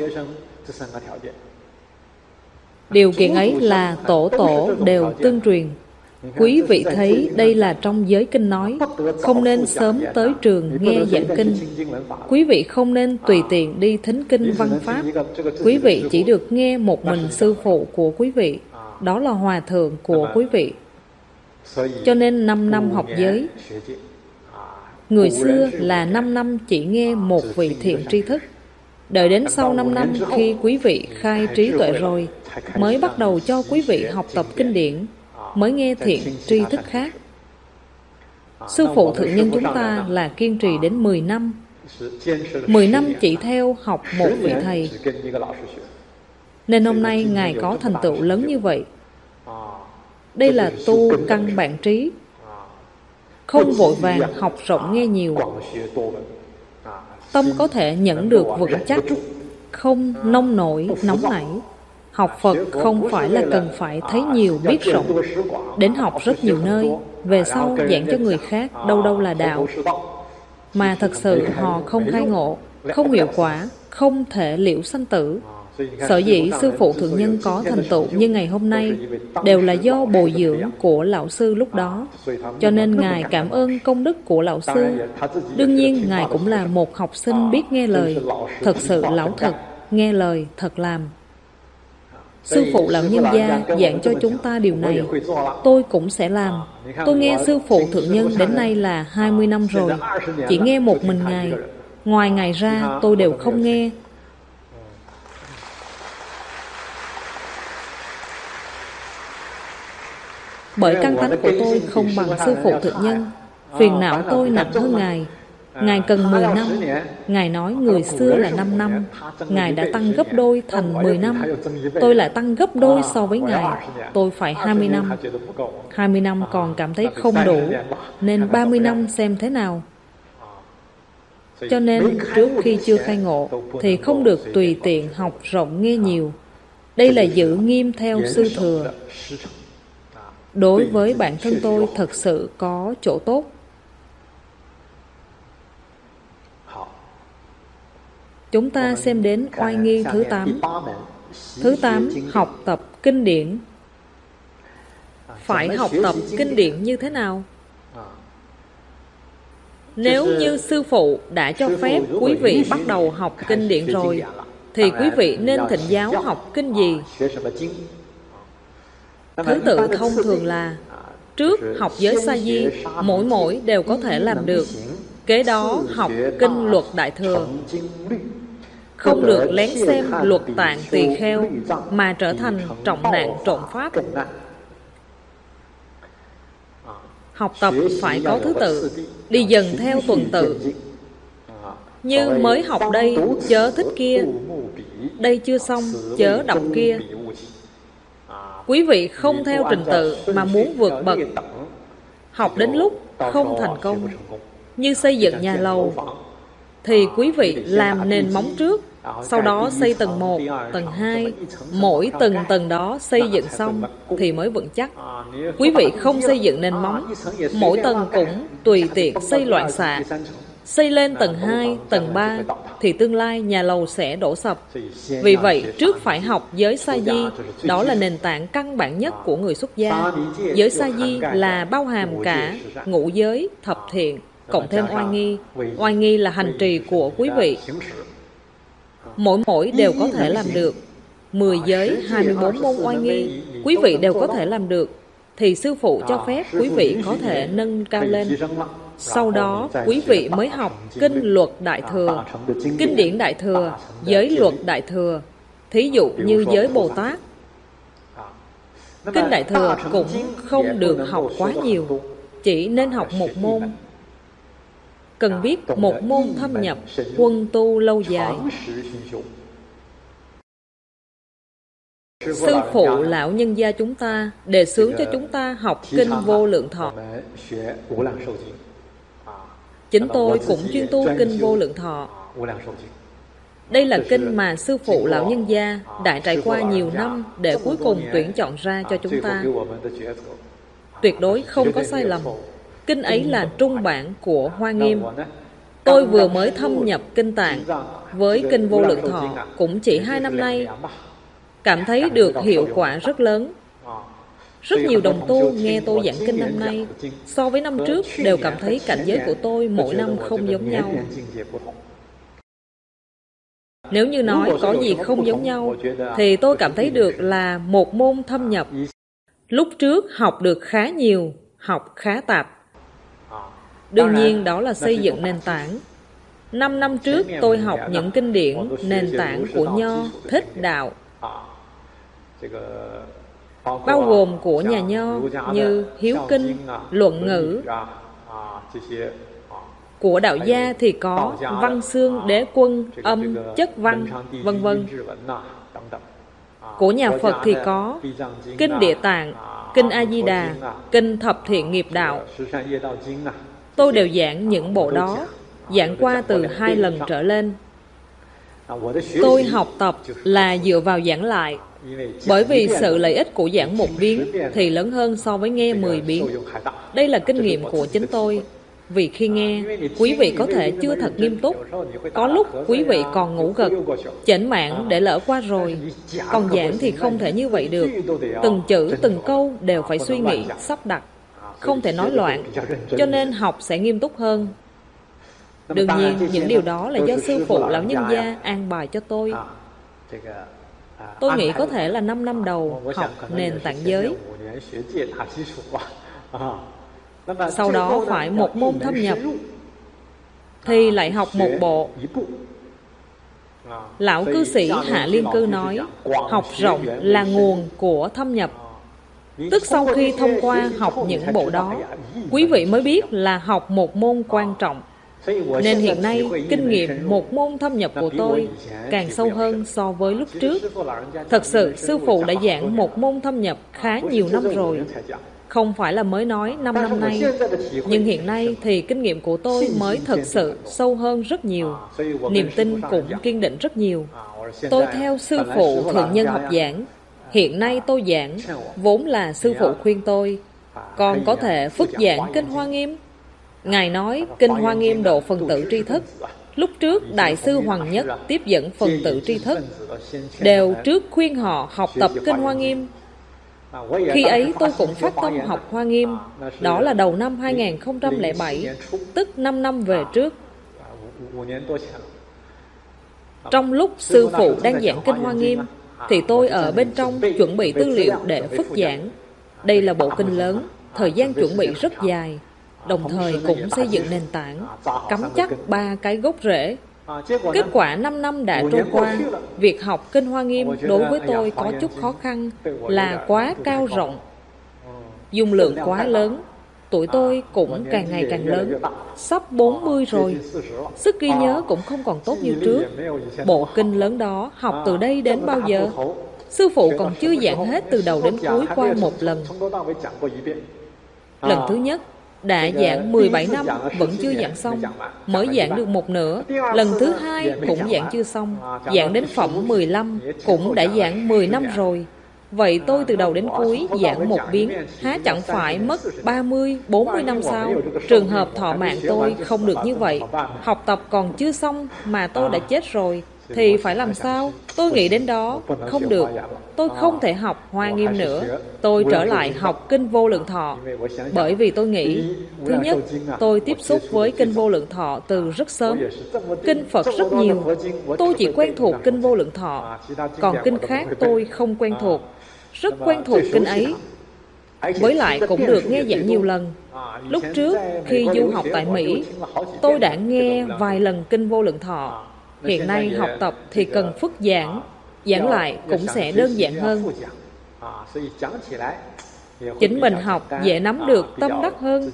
Điều kiện ấy là tổ đều tương truyền. Quý vị thấy đây là trong giới kinh nói, không nên sớm tới trường nghe giảng kinh. Quý vị không nên tùy tiện đi thính kinh văn pháp. Quý vị chỉ được nghe một mình sư phụ của quý vị, đó là hòa thượng của quý vị. Cho nên 5 năm học giới. Người xưa là 5 năm chỉ nghe một vị thiện tri thức. Đợi đến sau 5 năm khi quý vị khai trí tuệ rồi, mới bắt đầu cho quý vị học tập kinh điển, mới nghe thiện tri thức khác. Sư phụ thượng nhân chúng ta là kiên trì đến 10 năm. 10 năm chỉ theo học một vị thầy. Nên hôm nay Ngài có thành tựu lớn như vậy. Đây là tu căn bản trí. Không vội vàng học rộng nghe nhiều. Tâm có thể nhận được vững chắc, không nông nổi, nóng nảy. Học Phật không phải là cần phải thấy nhiều biết rộng, đến học rất nhiều nơi, về sau giảng cho người khác đâu đâu là đạo. Mà thật sự họ không khai ngộ, không hiệu quả, không thể liễu sanh tử. Sở dĩ sư phụ thượng nhân có thành tựu như ngày hôm nay đều là do bồi dưỡng của lão sư lúc đó. Cho nên Ngài cảm ơn công đức của lão sư. Đương nhiên Ngài cũng là một học sinh biết nghe lời, thật sự lão thật, nghe lời thật làm. Sư phụ lão nhân gia giảng cho chúng ta điều này, tôi cũng sẽ làm. Tôi nghe sư phụ thượng nhân đến nay là 20 năm rồi, chỉ nghe một mình Ngài. Ngoài Ngài ra tôi đều không nghe. Bởi căn tánh của tôi không bằng sư phụ thượng nhân, phiền não tôi nặng hơn Ngài. Ngài cần 10 năm, Ngài nói người xưa là 5 năm, Ngài đã tăng gấp đôi thành 10 năm. Tôi lại tăng gấp đôi so với Ngài, tôi phải 20 năm. 20 năm còn cảm thấy không đủ, nên 30 năm xem thế nào. Cho nên trước khi chưa khai ngộ thì không được tùy tiện học rộng nghe nhiều. Đây là giữ nghiêm theo sư thừa. Đối với bản thân tôi thật sự có chỗ tốt. Chúng ta xem đến oai nghi thứ 8. Thứ 8, học tập kinh điển. Phải học tập kinh điển như thế nào? Nếu như sư phụ đã cho phép quý vị bắt đầu học kinh điển rồi, thì quý vị nên thỉnh giáo học kinh gì? Thứ tự thông thường là trước học giới sa di, mỗi đều có thể làm được. Kế đó học kinh luật đại thừa. Không được lén xem luật tạng tỳ kheo mà trở thành trọng nạn trộm pháp. Học tập phải có thứ tự, đi dần theo tuần tự. Như mới học đây, chớ thích kia. Đây chưa xong, chớ đọc kia. Quý vị không theo trình tự mà muốn vượt bậc, học đến lúc không thành công. Như xây dựng nhà lầu, thì quý vị làm nền móng trước, sau đó xây tầng 1, tầng 2, mỗi tầng đó xây dựng xong thì mới vững chắc. Quý vị không xây dựng nền móng, mỗi tầng cũng tùy tiện xây loạn xạ, xây lên tầng 2, tầng 3 thì tương lai nhà lầu sẽ đổ sập. Vì vậy trước phải học giới sa di, đó là nền tảng căn bản nhất của người xuất gia. Giới sa di là bao hàm cả ngũ giới, thập thiện, cộng thêm oai nghi. Oai nghi là hành trì của quý vị. Mỗi đều có thể làm được. 10 giới, 24 môn oai nghi, quý vị đều có thể làm được. thì sư phụ cho phép quý vị có thể nâng cao lên. Sau đó quý vị mới học kinh luật Đại Thừa, kinh điển Đại Thừa, giới luật Đại Thừa. Thí dụ như giới Bồ Tát, kinh Đại Thừa cũng không được học quá nhiều, chỉ nên học một môn. Cần biết một môn thâm nhập, huân tu lâu dài. Sư phụ lão nhân gia chúng ta đề xướng cho chúng ta học kinh Vô Lượng Thọ. Chính tôi cũng chuyên tu kinh Vô Lượng Thọ. Đây là kinh mà sư phụ lão nhân gia đã trải qua nhiều năm để cuối cùng tuyển chọn ra cho chúng ta. Tuyệt đối không có sai lầm. Kinh ấy là trung bản của Hoa Nghiêm. Tôi vừa mới thâm nhập kinh Tạng với kinh Vô Lượng Thọ cũng chỉ 2 năm nay, cảm thấy được hiệu quả rất lớn. Rất nhiều đồng tu nghe tôi giảng kinh năm nay so với năm trước đều cảm thấy cảnh giới của tôi mỗi năm không giống nhau. Nếu như nói có gì không giống nhau thì tôi cảm thấy được là một môn thâm nhập. Lúc trước học được khá nhiều, học khá tạp. Đương nhiên đó là xây dựng nền tảng. 5 năm trước tôi học những kinh điển nền tảng của Nho, Thích Đạo, bao gồm của nhà Nho như Hiếu Kinh, Luận Ngữ. Của Đạo gia thì có Văn Xương, Đế Quân, Âm, Chất Văn, vân vân. Của nhà Phật thì có kinh Địa Tạng, kinh A Di Đà, kinh Thập Thiện Nghiệp Đạo. Tôi đều giảng những bộ đó, giảng qua từ 2 lần trở lên. Tôi học tập là dựa vào giảng lại, bởi vì sự lợi ích của giảng một biến thì lớn hơn so với nghe 10 biến. Đây là kinh nghiệm của chính tôi. Vì khi nghe, quý vị có thể chưa thật nghiêm túc. Có lúc quý vị còn ngủ gật, chểnh mảng để lỡ qua rồi. Còn giảng thì không thể như vậy được. Từng chữ, từng câu đều phải suy nghĩ, sắp đặt, không thể nói loạn. Cho nên học sẽ nghiêm túc hơn. Đương nhiên, những điều đó là do sư phụ lão nhân gia an bài cho tôi. Tôi nghĩ có thể là 5 năm đầu học nền tảng giới. Sau đó phải một môn thâm nhập, thì lại học một bộ. Lão cư sĩ Hạ Liên Cư nói, học rộng là nguồn của thâm nhập. Tức sau khi thông qua học những bộ đó, quý vị mới biết là học một môn quan trọng. Nên hiện nay, kinh nghiệm một môn thâm nhập của tôi càng sâu hơn so với lúc trước. Thật sự, sư phụ đã giảng một môn thâm nhập khá nhiều năm rồi. Không phải là mới nói 5 năm nay. Nhưng hiện nay thì kinh nghiệm của tôi mới thật sự sâu hơn rất nhiều. Niềm tin cũng kiên định rất nhiều. Tôi theo sư phụ thượng nhân học giảng. Hiện nay tôi giảng, vốn là sư phụ khuyên tôi, còn có thể phức giảng kinh Hoa Nghiêm. Ngài nói kinh Hoa Nghiêm độ phần tử tri thức. Lúc trước Đại sư Hoàng Nhất tiếp dẫn phần tử tri thức, đều trước khuyên họ học tập kinh Hoa Nghiêm. Khi ấy tôi cũng phát tâm học Hoa Nghiêm. Đó là đầu năm 2007, tức 5 năm về trước. Trong lúc sư phụ đang giảng kinh Hoa Nghiêm thì tôi ở bên trong chuẩn bị tư liệu để phức giảng. Đây là bộ kinh lớn, thời gian chuẩn bị rất dài, đồng thời cũng xây dựng nền tảng, cắm chắc 3 cái gốc rễ. Kết quả 5 năm đã trôi qua, việc học kinh Hoa Nghiêm đối với tôi có chút khó khăn là quá cao rộng, dung lượng quá lớn. Tuổi tôi cũng càng ngày càng lớn, sắp 40 rồi. Sức ghi nhớ cũng không còn tốt như trước. Bộ kinh lớn đó học từ đây đến bao giờ? Sư phụ còn chưa giảng hết từ đầu đến cuối qua một lần. Lần thứ nhất đã giảng 17 năm vẫn chưa giảng xong, mới giảng được một nửa. Lần thứ hai cũng giảng chưa xong, giảng đến phẩm 15 cũng đã giảng 10 năm rồi. Vậy tôi từ đầu đến cuối giảng một biến, há chẳng phải mất 30, 40 năm sao? Trường hợp thọ mạng tôi không được như vậy. Học tập còn chưa xong mà tôi đã chết rồi, thì phải làm sao? Tôi nghĩ đến đó, không được. Tôi không thể học Hoa Nghiêm nữa. Tôi trở lại học kinh Vô Lượng Thọ. Bởi vì tôi nghĩ, thứ nhất, tôi tiếp xúc với kinh Vô Lượng Thọ từ rất sớm. Kinh Phật rất nhiều. Tôi chỉ quen thuộc kinh Vô Lượng Thọ, còn kinh khác tôi không quen thuộc. Rất quen thuộc kinh ấy. Với lại cũng được nghe giảng nhiều lần. Lúc trước khi du học tại Mỹ, tôi đã nghe vài lần Kinh Vô Lượng Thọ. Hiện nay học tập thì cần phức giảng, giảng lại cũng sẽ đơn giản hơn. Chính mình học dễ nắm được tâm đắc hơn.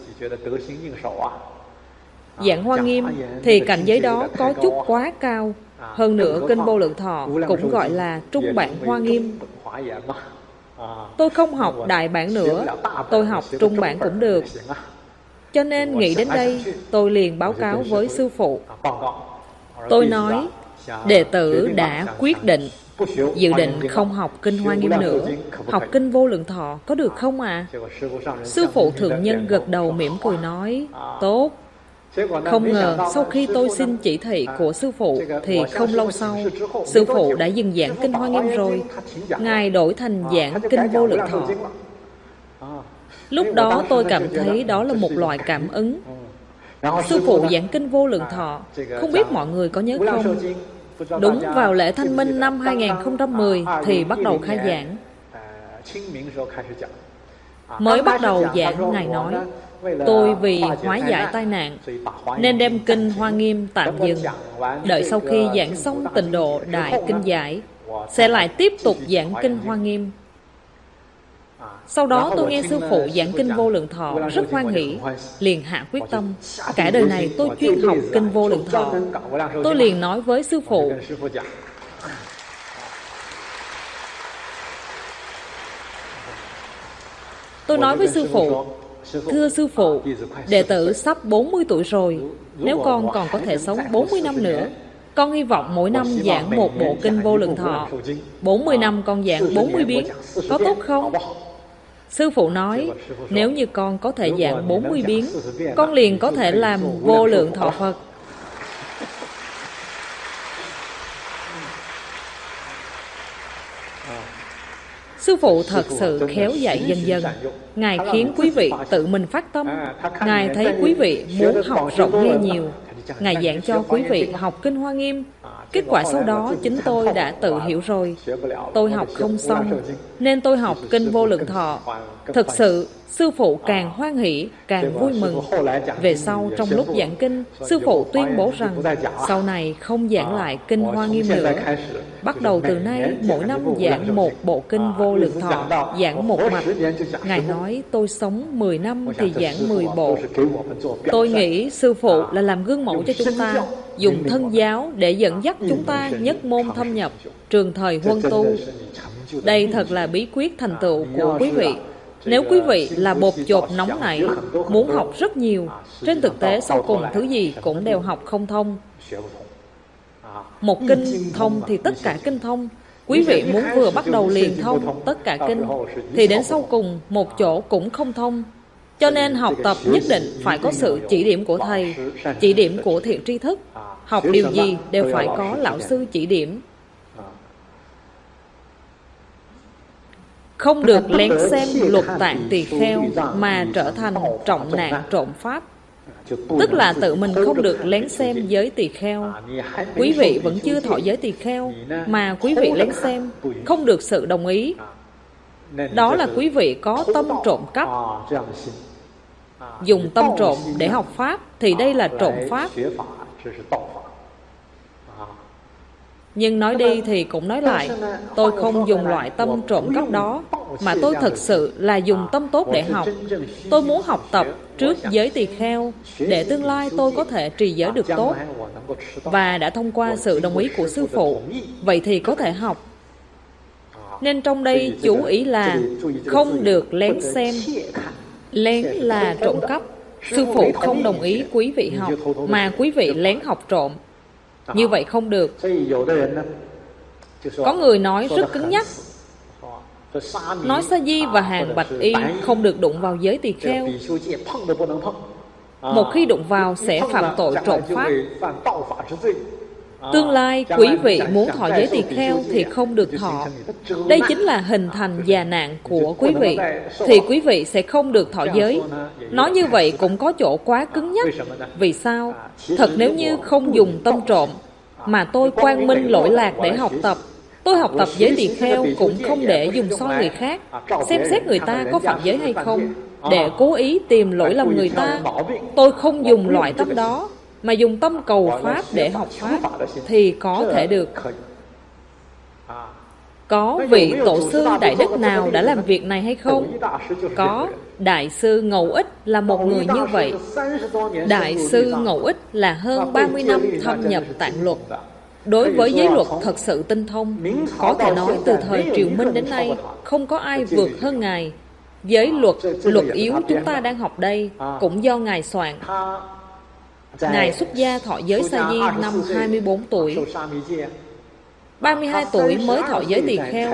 Giảng Hoa Nghiêm thì cảnh giới đó có chút quá cao. Hơn nữa Kinh Vô Lượng Thọ cũng gọi là trung bản Hoa Nghiêm. Tôi không học đại bản nữa, tôi học trung bản cũng được. Cho nên nghĩ đến đây, tôi liền báo cáo với sư phụ. Tôi nói, đệ tử đã quyết định, dự định không học Kinh Hoa Nghiêm nữa, học Kinh Vô Lượng Thọ có được không ạ? Sư phụ thượng nhân gật đầu mỉm cười nói, tốt. Không ngờ sau khi tôi xin chỉ thị của sư phụ thì không lâu sau, sư phụ đã dừng giảng Kinh Hoa Nghiêm rồi. Ngài đổi thành giảng Kinh Vô Lượng Thọ. Lúc đó tôi cảm thấy đó là một loại cảm ứng. Sư phụ giảng Kinh Vô Lượng Thọ, không biết mọi người có nhớ không? Đúng vào lễ Thanh Minh năm 2010 thì bắt đầu khai giảng. Mới bắt đầu giảng, Ngài nói, tôi vì hóa giải tai nạn nên đem Kinh Hoa Nghiêm tạm dừng. Đợi sau khi giảng xong Tịnh Độ Đại Kinh Giải, sẽ lại tiếp tục giảng Kinh Hoa Nghiêm. Sau đó tôi nghe sư phụ giảng Kinh Vô Lượng Thọ rất hoan hỷ, liền hạ quyết tâm, cả đời này tôi chuyên học Kinh Vô Lượng Thọ. Tôi liền nói với sư phụ, thưa sư phụ, đệ tử sắp 40 tuổi rồi, nếu con còn có thể sống 40 năm nữa, con hy vọng mỗi năm giảng một bộ Kinh Vô Lượng Thọ. 40 năm con giảng 40 biến, có tốt không? Sư phụ nói, nếu như con có thể giảng 40 biến, con liền có thể làm Vô Lượng Thọ Phật. Sư phụ thật sự khéo dạy dân dân. Ngài khiến quý vị tự mình phát tâm. Ngài thấy quý vị muốn học rộng nghe nhiều, Ngài giảng cho quý vị học Kinh Hoa Nghiêm. Kết quả sau đó chính tôi đã tự hiểu rồi. Tôi học không xong, nên tôi học Kinh Vô Lượng Thọ. Thực sự, sư phụ càng hoan hỷ, càng vui mừng. Về sau, trong lúc giảng kinh, sư phụ tuyên bố rằng sau này không giảng lại Kinh Hoa Nghiêm nữa. Bắt đầu từ nay, mỗi năm giảng một bộ Kinh Vô Lượng Thọ, giảng một mạch. Ngài nói tôi sống 10 năm thì giảng 10 bộ. Tôi nghĩ sư phụ là làm gương mẫu cho chúng ta, dùng thân giáo để dẫn dắt chúng ta nhất môn thâm nhập, trường thời huân tu. Đây thật là bí quyết thành tựu của quý vị. Nếu quý vị là bột chộp nóng nảy, muốn học rất nhiều, trên thực tế sau cùng thứ gì cũng đều học không thông. Một kinh thông thì tất cả kinh thông. Quý vị muốn vừa bắt đầu liền thông tất cả kinh, thì đến sau cùng một chỗ cũng không thông. Cho nên học tập nhất định phải có sự chỉ điểm của thầy, chỉ điểm của thiện tri thức. Học điều gì đều phải có lão sư chỉ điểm. Không được lén xem luật tạng tỳ kheo mà trở thành trọng nạn trộm pháp. Tức là tự mình không được lén xem giới tỳ kheo. Quý vị vẫn chưa thọ giới tỳ kheo mà quý vị lén xem, không được sự đồng ý. Đó là quý vị có tâm trộm cắp. Dùng tâm trộm để học pháp thì đây là trộm pháp. Nhưng nói đi thì cũng nói lại, tôi không dùng loại tâm trộm cắp đó, mà tôi thực sự là dùng tâm tốt để học. Tôi muốn học tập trước giới tỳ kheo, để tương lai tôi có thể trì giới được tốt. Và đã thông qua sự đồng ý của sư phụ, vậy thì có thể học. Nên trong đây chú ý là không được lén xem. Lén là trộm cắp. Sư phụ không đồng ý quý vị học, mà quý vị lén học trộm. Như vậy không được. Có người nói rất cứng nhắc, nói Sa Di và Hàng Bạch Y không được đụng vào giới tỳ kheo. Một khi đụng vào sẽ phạm tội trộm pháp. Tương lai quý vị muốn thọ giới tỳ kheo thì không được thọ. Đây chính là hình thành già nạn của quý vị, thì quý vị sẽ không được thọ giới. Nói như vậy cũng có chỗ quá cứng nhắc. Vì sao? Thật nếu như không dùng tâm trộm, mà tôi quang minh lỗi lạc để học tập, Tôi học tập giới tỳ kheo cũng không để dùng soi người khác, xem xét người ta có phạm giới hay không, để cố ý tìm lỗi lầm người ta. Tôi không dùng loại tâm đó, mà dùng tâm cầu Pháp để học Pháp, thì có thể được. Có vị tổ sư đại đức nào đã làm việc này hay không? Có. Đại sư Ngẫu Ích là một người như vậy. Đại sư Ngẫu Ích là hơn 30 năm thâm nhập tạng luật. Đối với giới luật thật sự tinh thông. Có thể nói từ thời Triều Minh đến nay, không có ai vượt hơn Ngài. Giới luật, luật yếu chúng ta đang học đây, cũng do Ngài soạn. Ngài xuất gia thọ giới sa di năm 24 tuổi. 32 tuổi mới thọ giới tỳ kheo.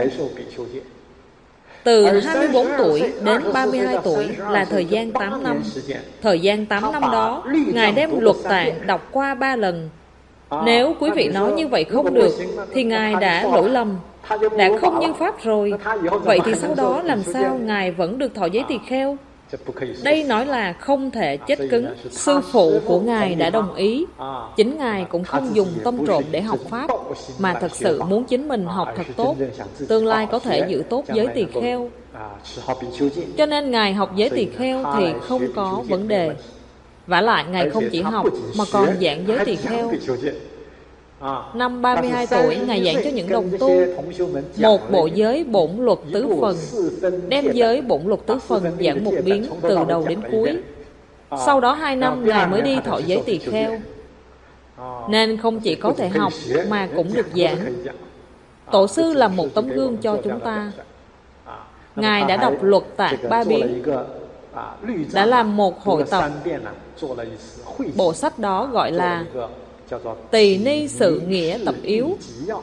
Từ 24 tuổi đến 32 tuổi là thời gian 8 năm. Thời gian 8 năm đó, Ngài đem luật tạng đọc qua 3 lần. Nếu quý vị nói như vậy không được, thì Ngài đã lỗi lầm, đã không như Pháp rồi. Vậy thì sau đó làm sao Ngài vẫn được thọ giới tỳ kheo? Đây nói là không thể chết cứng. Sư phụ của Ngài đã đồng ý. Chính Ngài cũng không dùng tâm trộm để học Pháp, mà thật sự muốn chính mình học thật tốt, tương lai có thể giữ tốt giới tỳ kheo. Cho nên Ngài học giới tỳ kheo thì không có vấn đề. Vả lại Ngài không chỉ học mà còn giảng giới tỳ kheo. Năm 32 tuổi, Ngài giảng cho những đồng tu một bộ giới bổn luật tứ phần, đem giới bổn luật tứ phần giảng một biến từ đầu đến cuối. Sau đó 2 năm Ngài mới đi thọ giới tỳ kheo. Nên không chỉ có thể học mà cũng được giảng. Tổ sư là một tấm gương cho chúng ta. Ngài đã đọc luật tạng 3 biến, đã làm một hội tập. Bộ sách đó gọi là Tỳ Ni Sự Nghĩa Tập Yếu.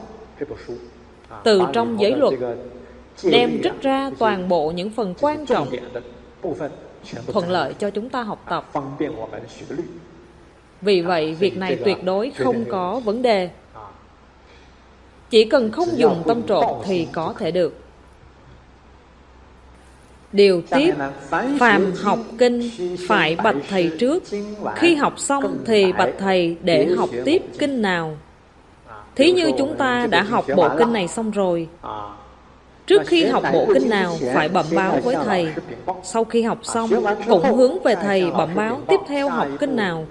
Từ trong giới luật đem trích ra toàn bộ những phần quan trọng, thuận lợi cho chúng ta học tập. Vì vậy, việc này tuyệt đối không có vấn đề. Chỉ cần không dùng tâm trộn thì có thể được. Điều tiếp, phàm học kinh phải bạch thầy trước. Khi học xong thì bạch thầy để học tiếp kinh nào. Thí như chúng ta đã học bộ kinh này xong rồi, trước khi học bộ kinh nào phải bẩm báo với thầy. Sau khi học xong cũng hướng về thầy bẩm báo tiếp theo học kinh nào.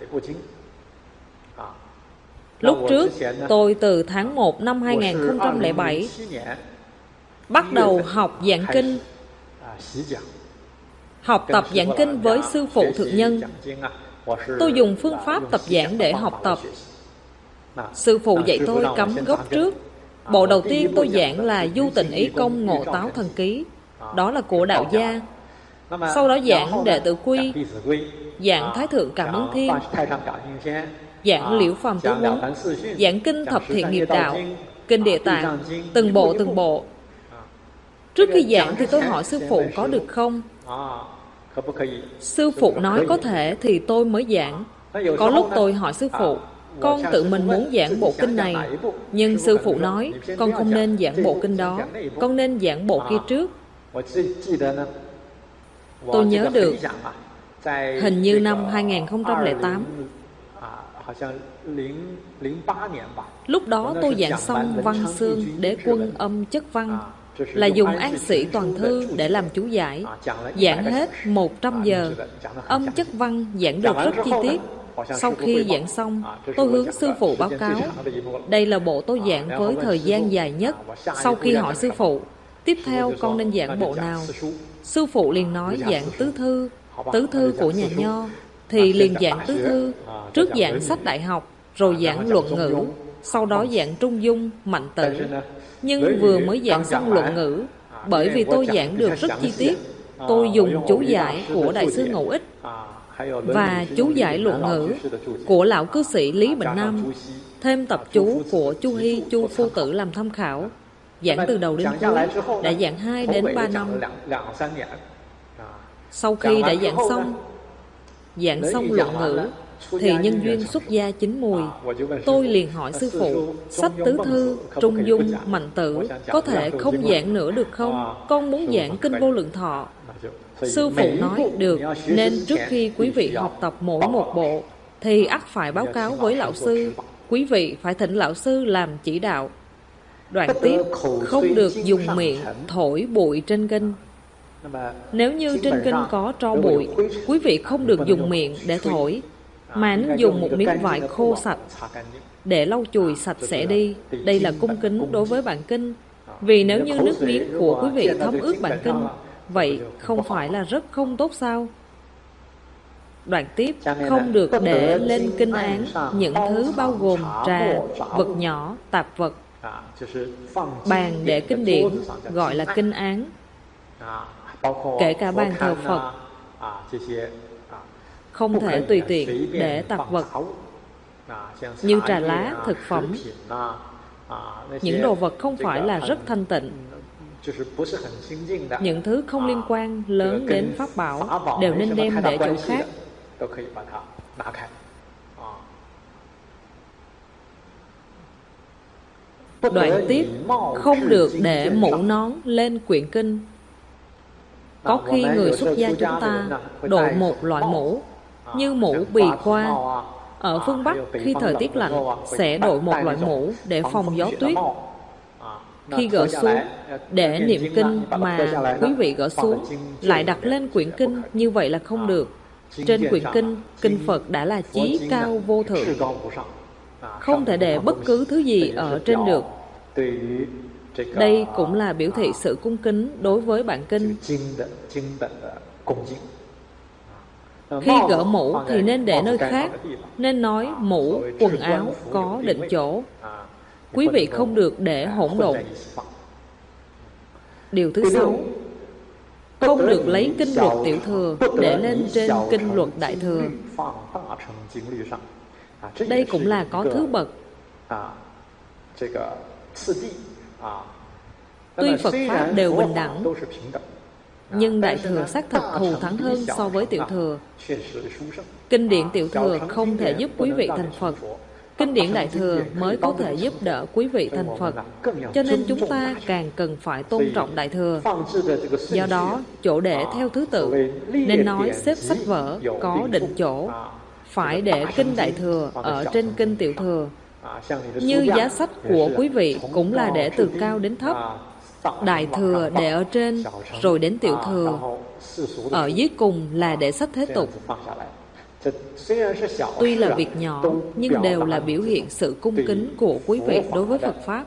Lúc trước tôi từ tháng 1 năm 2007 bắt đầu học giảng kinh. Học tập giảng kinh với sư phụ thượng nhân. Tôi dùng phương pháp tập giảng để học tập. Sư phụ dạy tôi cắm gốc trước. Bộ đầu tiên tôi giảng là Du Tịnh Ý Công Ngộ Táo Thần Ký. Đó là của Đạo Gia. Sau đó giảng Đệ Tử Quy, giảng Thái Thượng Cảm Ứng Thiên, giảng Liễu Phàm Tứ Huấn, giảng Kinh Thập Thiện Nghiệp Đạo, Kinh Địa Tạng, từng bộ. Trước khi giảng thì tôi hỏi sư phụ có được không? Sư phụ nói có thể thì tôi mới giảng. Có lúc tôi hỏi sư phụ, con tự mình muốn giảng bộ kinh này, nhưng sư phụ nói con không nên giảng bộ kinh đó, con nên giảng bộ kia trước. Tôi nhớ được, hình như năm 2008, lúc đó tôi giảng xong Văn Xương Đế Quân Âm Chất Văn, là dùng An Sĩ Toàn Thư để làm chú giải. Giảng hết 100 giờ. Âm Chất Văn giảng được rất chi tiết. Sau khi giảng xong, tôi hướng sư phụ báo cáo. Đây là bộ tôi giảng với thời gian dài nhất. Sau khi hỏi sư phụ, tiếp theo con nên giảng bộ nào? Sư phụ liền nói giảng tứ thư của nhà Nho. Thì liền giảng tứ thư. Trước giảng sách đại học, rồi giảng luận ngữ, sau đó giảng trung dung, mạnh tử. Nhưng vừa mới giảng xong luận ngữ, bởi vì tôi giảng được rất chi tiết, tôi dùng chú giải của Đại sư Ngẫu Ích và chú giải luận ngữ của lão cư sĩ Lý Bệnh Nam, thêm tập chú của Chu Hy, Chu Phu Tử làm tham khảo. Giảng từ đầu đến cuối, đã giảng 2 đến 3 năm. Sau khi đã giảng xong luận ngữ, thì nhân duyên xuất gia chín mùi. Tôi liền hỏi sư phụ, sách tứ thư, trung dung, mạnh tử có thể không giảng nữa được không? Con muốn giảng Kinh Vô Lượng Thọ. Sư phụ nói được, nên trước khi quý vị học tập mỗi một bộ thì ắt phải báo cáo với lão sư. Quý vị phải thỉnh lão sư làm chỉ đạo. Đoạn tiếp, không được dùng miệng thổi bụi trên kinh. Nếu như trên kinh có tro bụi, quý vị không được dùng miệng để thổi, mà nên dùng một miếng vải khô sạch để lau chùi sạch sẽ đi. Đây là cung kính đối với bản kinh. Vì nếu như nước miếng của quý vị thấm ướt bản kinh, vậy không phải là rất không tốt sao? Đoạn tiếp, không được để lên kinh án những thứ bao gồm trà, vật nhỏ, tạp vật. Bàn để kinh điển gọi là kinh án, kể cả bàn thờ Phật. Không thể tùy tiện để tạp vật như trà lá, thực phẩm. Những đồ vật không phải là rất thanh tịnh. Những thứ không liên quan lớn đến pháp bảo đều nên đem để chỗ khác. Đoạn tiếp, không được để mũ nón lên quyển kinh. Có khi người xuất gia chúng ta đội một loại mũ như mũ bì qua. Ở phương Bắc khi thời tiết lạnh sẽ đội một loại mũ để phòng gió tuyết. Khi gỡ xuống để niệm kinh mà quý vị gỡ xuống lại đặt lên quyển kinh, như vậy là không được. Trên quyển kinh, kinh Phật đã là chí cao vô thượng, không thể để bất cứ thứ gì ở trên được. Đây cũng là biểu thị sự cung kính đối với bản kinh. Khi gỡ mũ thì nên để nơi khác, nên nói mũ, quần áo có định chỗ. Quý vị không được để hỗn độn. Điều thứ 6, không được lấy kinh luật tiểu thừa để lên trên kinh luật đại thừa. Đây cũng là có thứ bậc. Tuy Phật Pháp đều bình đẳng, nhưng đại thừa xác thực thù thắng hơn so với tiểu thừa. Kinh điển tiểu thừa không thể giúp quý vị thành Phật. Kinh điển đại thừa mới có thể giúp đỡ quý vị thành Phật. Cho nên chúng ta càng cần phải tôn trọng đại thừa. Do đó, chỗ để theo thứ tự, nên nói xếp sách vở có định chỗ, phải để kinh đại thừa ở trên kinh tiểu thừa. Như giá sách của quý vị cũng là để từ cao đến thấp. Đại thừa để ở trên, rồi đến tiểu thừa. Ở dưới cùng là để sách thế tục. Tuy là việc nhỏ, nhưng đều là biểu hiện sự cung kính của quý vị đối với Phật Pháp.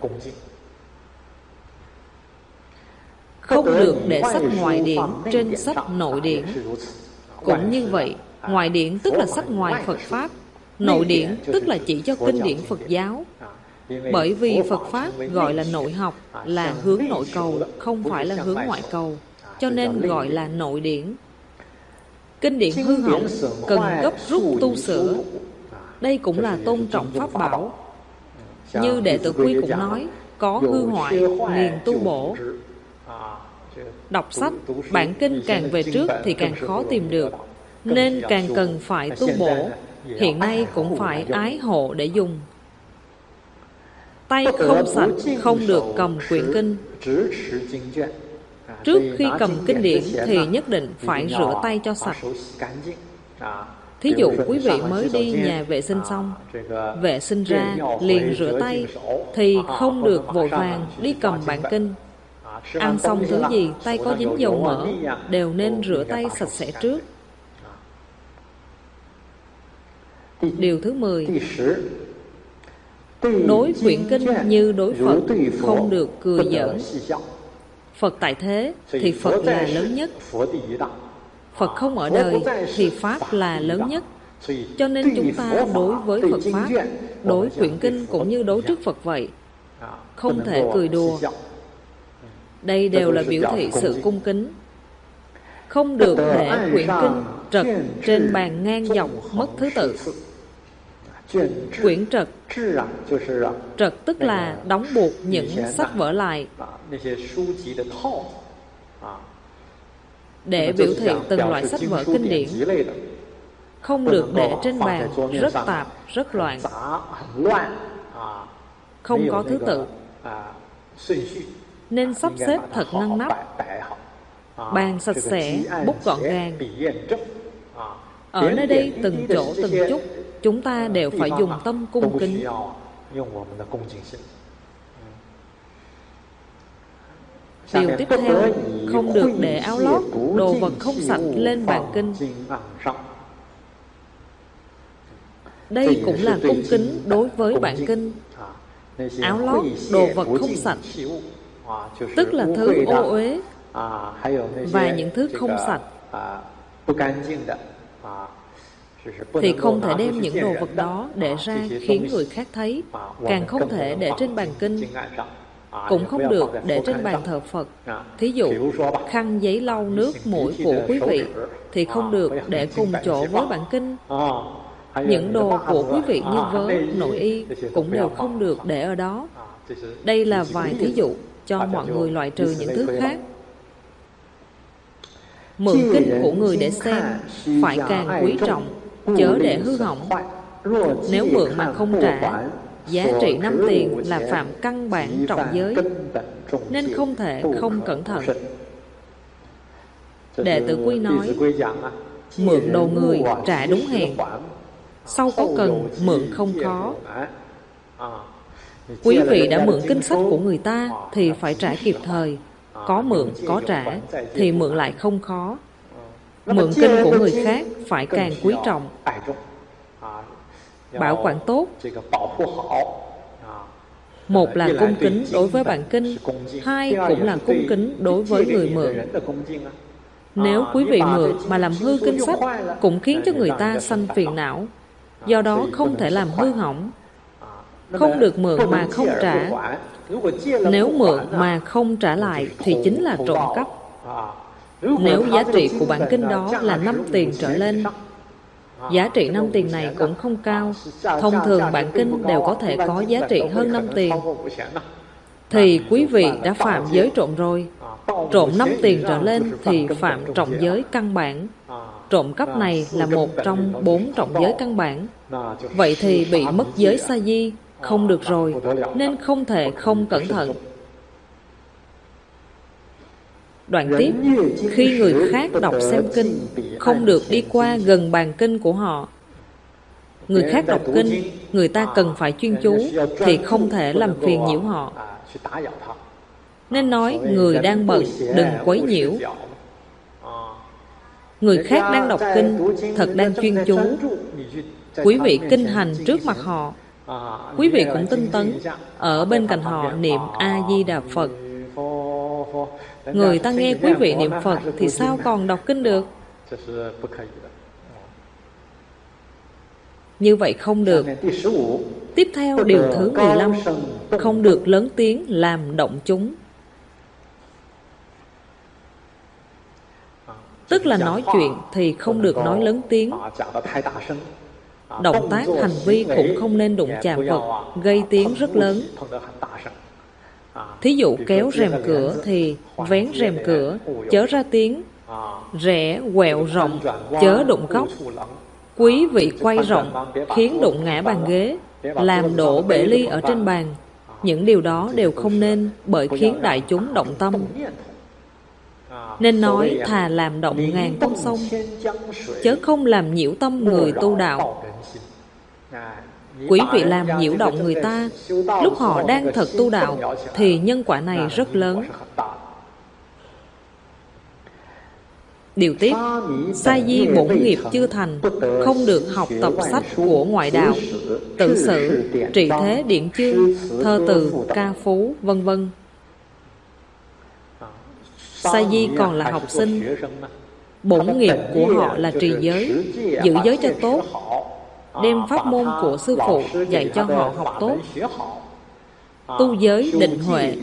Không được để sách ngoại điển trên sách nội điển. Cũng như vậy, ngoại điển tức là sách ngoài Phật Pháp, nội điển tức là chỉ cho kinh điển Phật giáo. Bởi vì Phật Pháp gọi là nội học, là hướng nội cầu, không phải là hướng ngoại cầu, cho nên gọi là nội điển. Kinh điển hư hỏng cần gấp rút tu sửa. Đây cũng là tôn trọng pháp bảo. Như Đệ Tử Quy cũng nói, có hư hoại liền tu bổ. Đọc sách, bản kinh càng về trước thì càng khó tìm được, nên càng cần phải tu bổ. Hiện nay cũng phải ái hộ để dùng. Tay không sạch không được cầm quyển kinh. Trước khi cầm kinh điển thì nhất định phải rửa tay cho sạch. Thí dụ quý vị mới đi nhà vệ sinh xong, vệ sinh ra liền rửa tay, thì không được vội vàng đi cầm bản kinh. Ăn xong thứ gì tay có dính dầu mỡ đều nên rửa tay sạch sẽ trước. Điều thứ 10, đối quyển kinh như đối Phật, không được cười giỡn. Phật tại thế thì Phật là lớn nhất. Phật không ở đời thì Pháp là lớn nhất. Cho nên chúng ta đối với Phật Pháp, đối quyển kinh cũng như đối trước Phật vậy, không thể cười đùa. Đây đều là biểu thị sự cung kính. Không được để quyển kinh trật trên bàn ngang dọc mất thứ tự. Quyển trật, trật tức là đóng buộc những sách vở lại, để biểu thị từng loại sách vở kinh điển. Không được để trên bàn rất tạp, rất loạn, không có thứ tự. Nên sắp xếp thật ngăn nắp, bàn sạch sẽ, bút gọn gàng. Ở nơi đây từng chỗ từng chút, chúng ta đều phải dùng tâm cung kính. Điều tiếp theo, không được để áo lót, đồ vật không sạch lên bàn kinh. Đây cũng là cung kính đối với bản kinh. Áo lót, đồ vật không sạch, tức là thứ ô uế và những thứ không sạch, thì không thể đem những đồ vật đó để ra khiến người khác thấy, càng không thể để trên bàn kinh, cũng không được để trên bàn thờ Phật. Thí dụ, khăn giấy lau nước mũi của quý vị thì không được để cùng chỗ với bản kinh. Những đồ của quý vị như vớ, nội y cũng đều không được để ở đó. Đây là vài thí dụ cho mọi người loại trừ những thứ khác. Mượn kinh của người để xem phải càng quý trọng, chớ để hư hỏng. Nếu mượn mà không trả, giá trị 5 tiền là phạm căn bản trọng giới, nên không thể không cẩn thận. Đệ tử Quy nói, mượn đồ người trả đúng hẹn, sau có cần mượn không khó. Quý vị đã mượn kinh sách của người ta thì phải trả kịp thời. Có mượn, có trả thì mượn lại không khó. Mượn kinh của người khác phải càng quý trọng, bảo quản tốt. Một là cung kính đối với bản kinh, hai cũng là cung kính đối với người mượn. Nếu quý vị mượn mà làm hư kinh sách, cũng khiến cho người ta sanh phiền não, do đó không thể làm hư hỏng. Không được mượn mà không trả. Nếu mượn mà không trả lại thì chính là trộm cắp. Nếu giá trị của bản kinh đó là 5 tiền trở lên, giá trị 5 tiền này cũng không cao, thông thường bản kinh đều có thể có giá trị hơn 5 tiền, thì quý vị đã phạm giới trộm rồi. Trộm 5 tiền trở lên thì phạm trọng giới căn bản. Trộm cắp này là một trong 4 trọng giới căn bản. Vậy thì bị mất giới sa di, không được rồi, nên không thể không cẩn thận. Đoạn tiếp, khi người khác đọc xem kinh, không được đi qua gần bàn kinh của họ. Người khác đọc kinh, người ta cần phải chuyên chú, thì không thể làm phiền nhiễu họ. Nên nói người đang bận, đừng quấy nhiễu. Người khác đang đọc kinh, thật đang chuyên chú. Quý vị kinh hành trước mặt họ, quý vị cũng tinh tấn, ở bên cạnh họ niệm A-di-đà Phật. Người ta nghe quý vị niệm Phật thì sao còn đọc kinh được? Như vậy không được. Tiếp theo điều thứ 15, không được lớn tiếng làm động chúng. Tức là nói chuyện thì không được nói lớn tiếng. Động tác hành vi cũng không nên đụng chạm vật, gây tiếng rất lớn. Thí dụ kéo rèm cửa thì vén rèm cửa, chớ ra tiếng. Rẽ quẹo rộng, chớ đụng góc. Quý vị quay rộng, khiến đụng ngã bàn ghế, làm đổ bể ly ở trên bàn. Những điều đó đều không nên, bởi khiến đại chúng động tâm. Nên nói thà làm động ngàn con sông, chớ không làm nhiễu tâm người tu đạo. Quý vị làm nhiễu động người ta, lúc họ đang thật tu đạo, thì nhân quả này rất lớn. Điều tiếp, sa di bổn nghiệp chưa thành, không được học tập sách của ngoại đạo, tự sự, trị thế điển chương, thơ từ, ca phú, vân vân. Sa di còn là học sinh, bổn nghiệp của họ là trì giới, giữ giới cho tốt, đem pháp môn của sư phụ dạy cho họ học tốt, tu giới định huệ.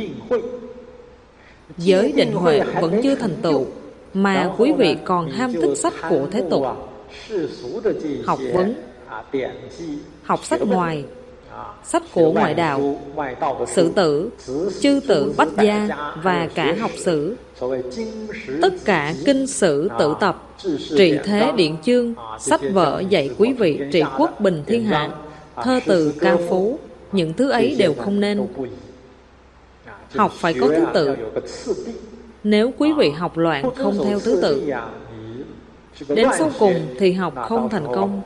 Giới định huệ vẫn chưa thành tựu, mà quý vị còn ham thích sách của thế tục, học vấn, học sách ngoài, sách của ngoại đạo, sử tử, chư tử bách gia và cả học sử. Tất cả kinh sử tự tập, trị thế điển chương, sách vở dạy quý vị trị quốc bình thiên hạ, thơ từ ca phú, những thứ ấy đều không nên. Học phải có thứ tự. Nếu quý vị học loạn không theo thứ tự, đến sau cùng thì học không thành công.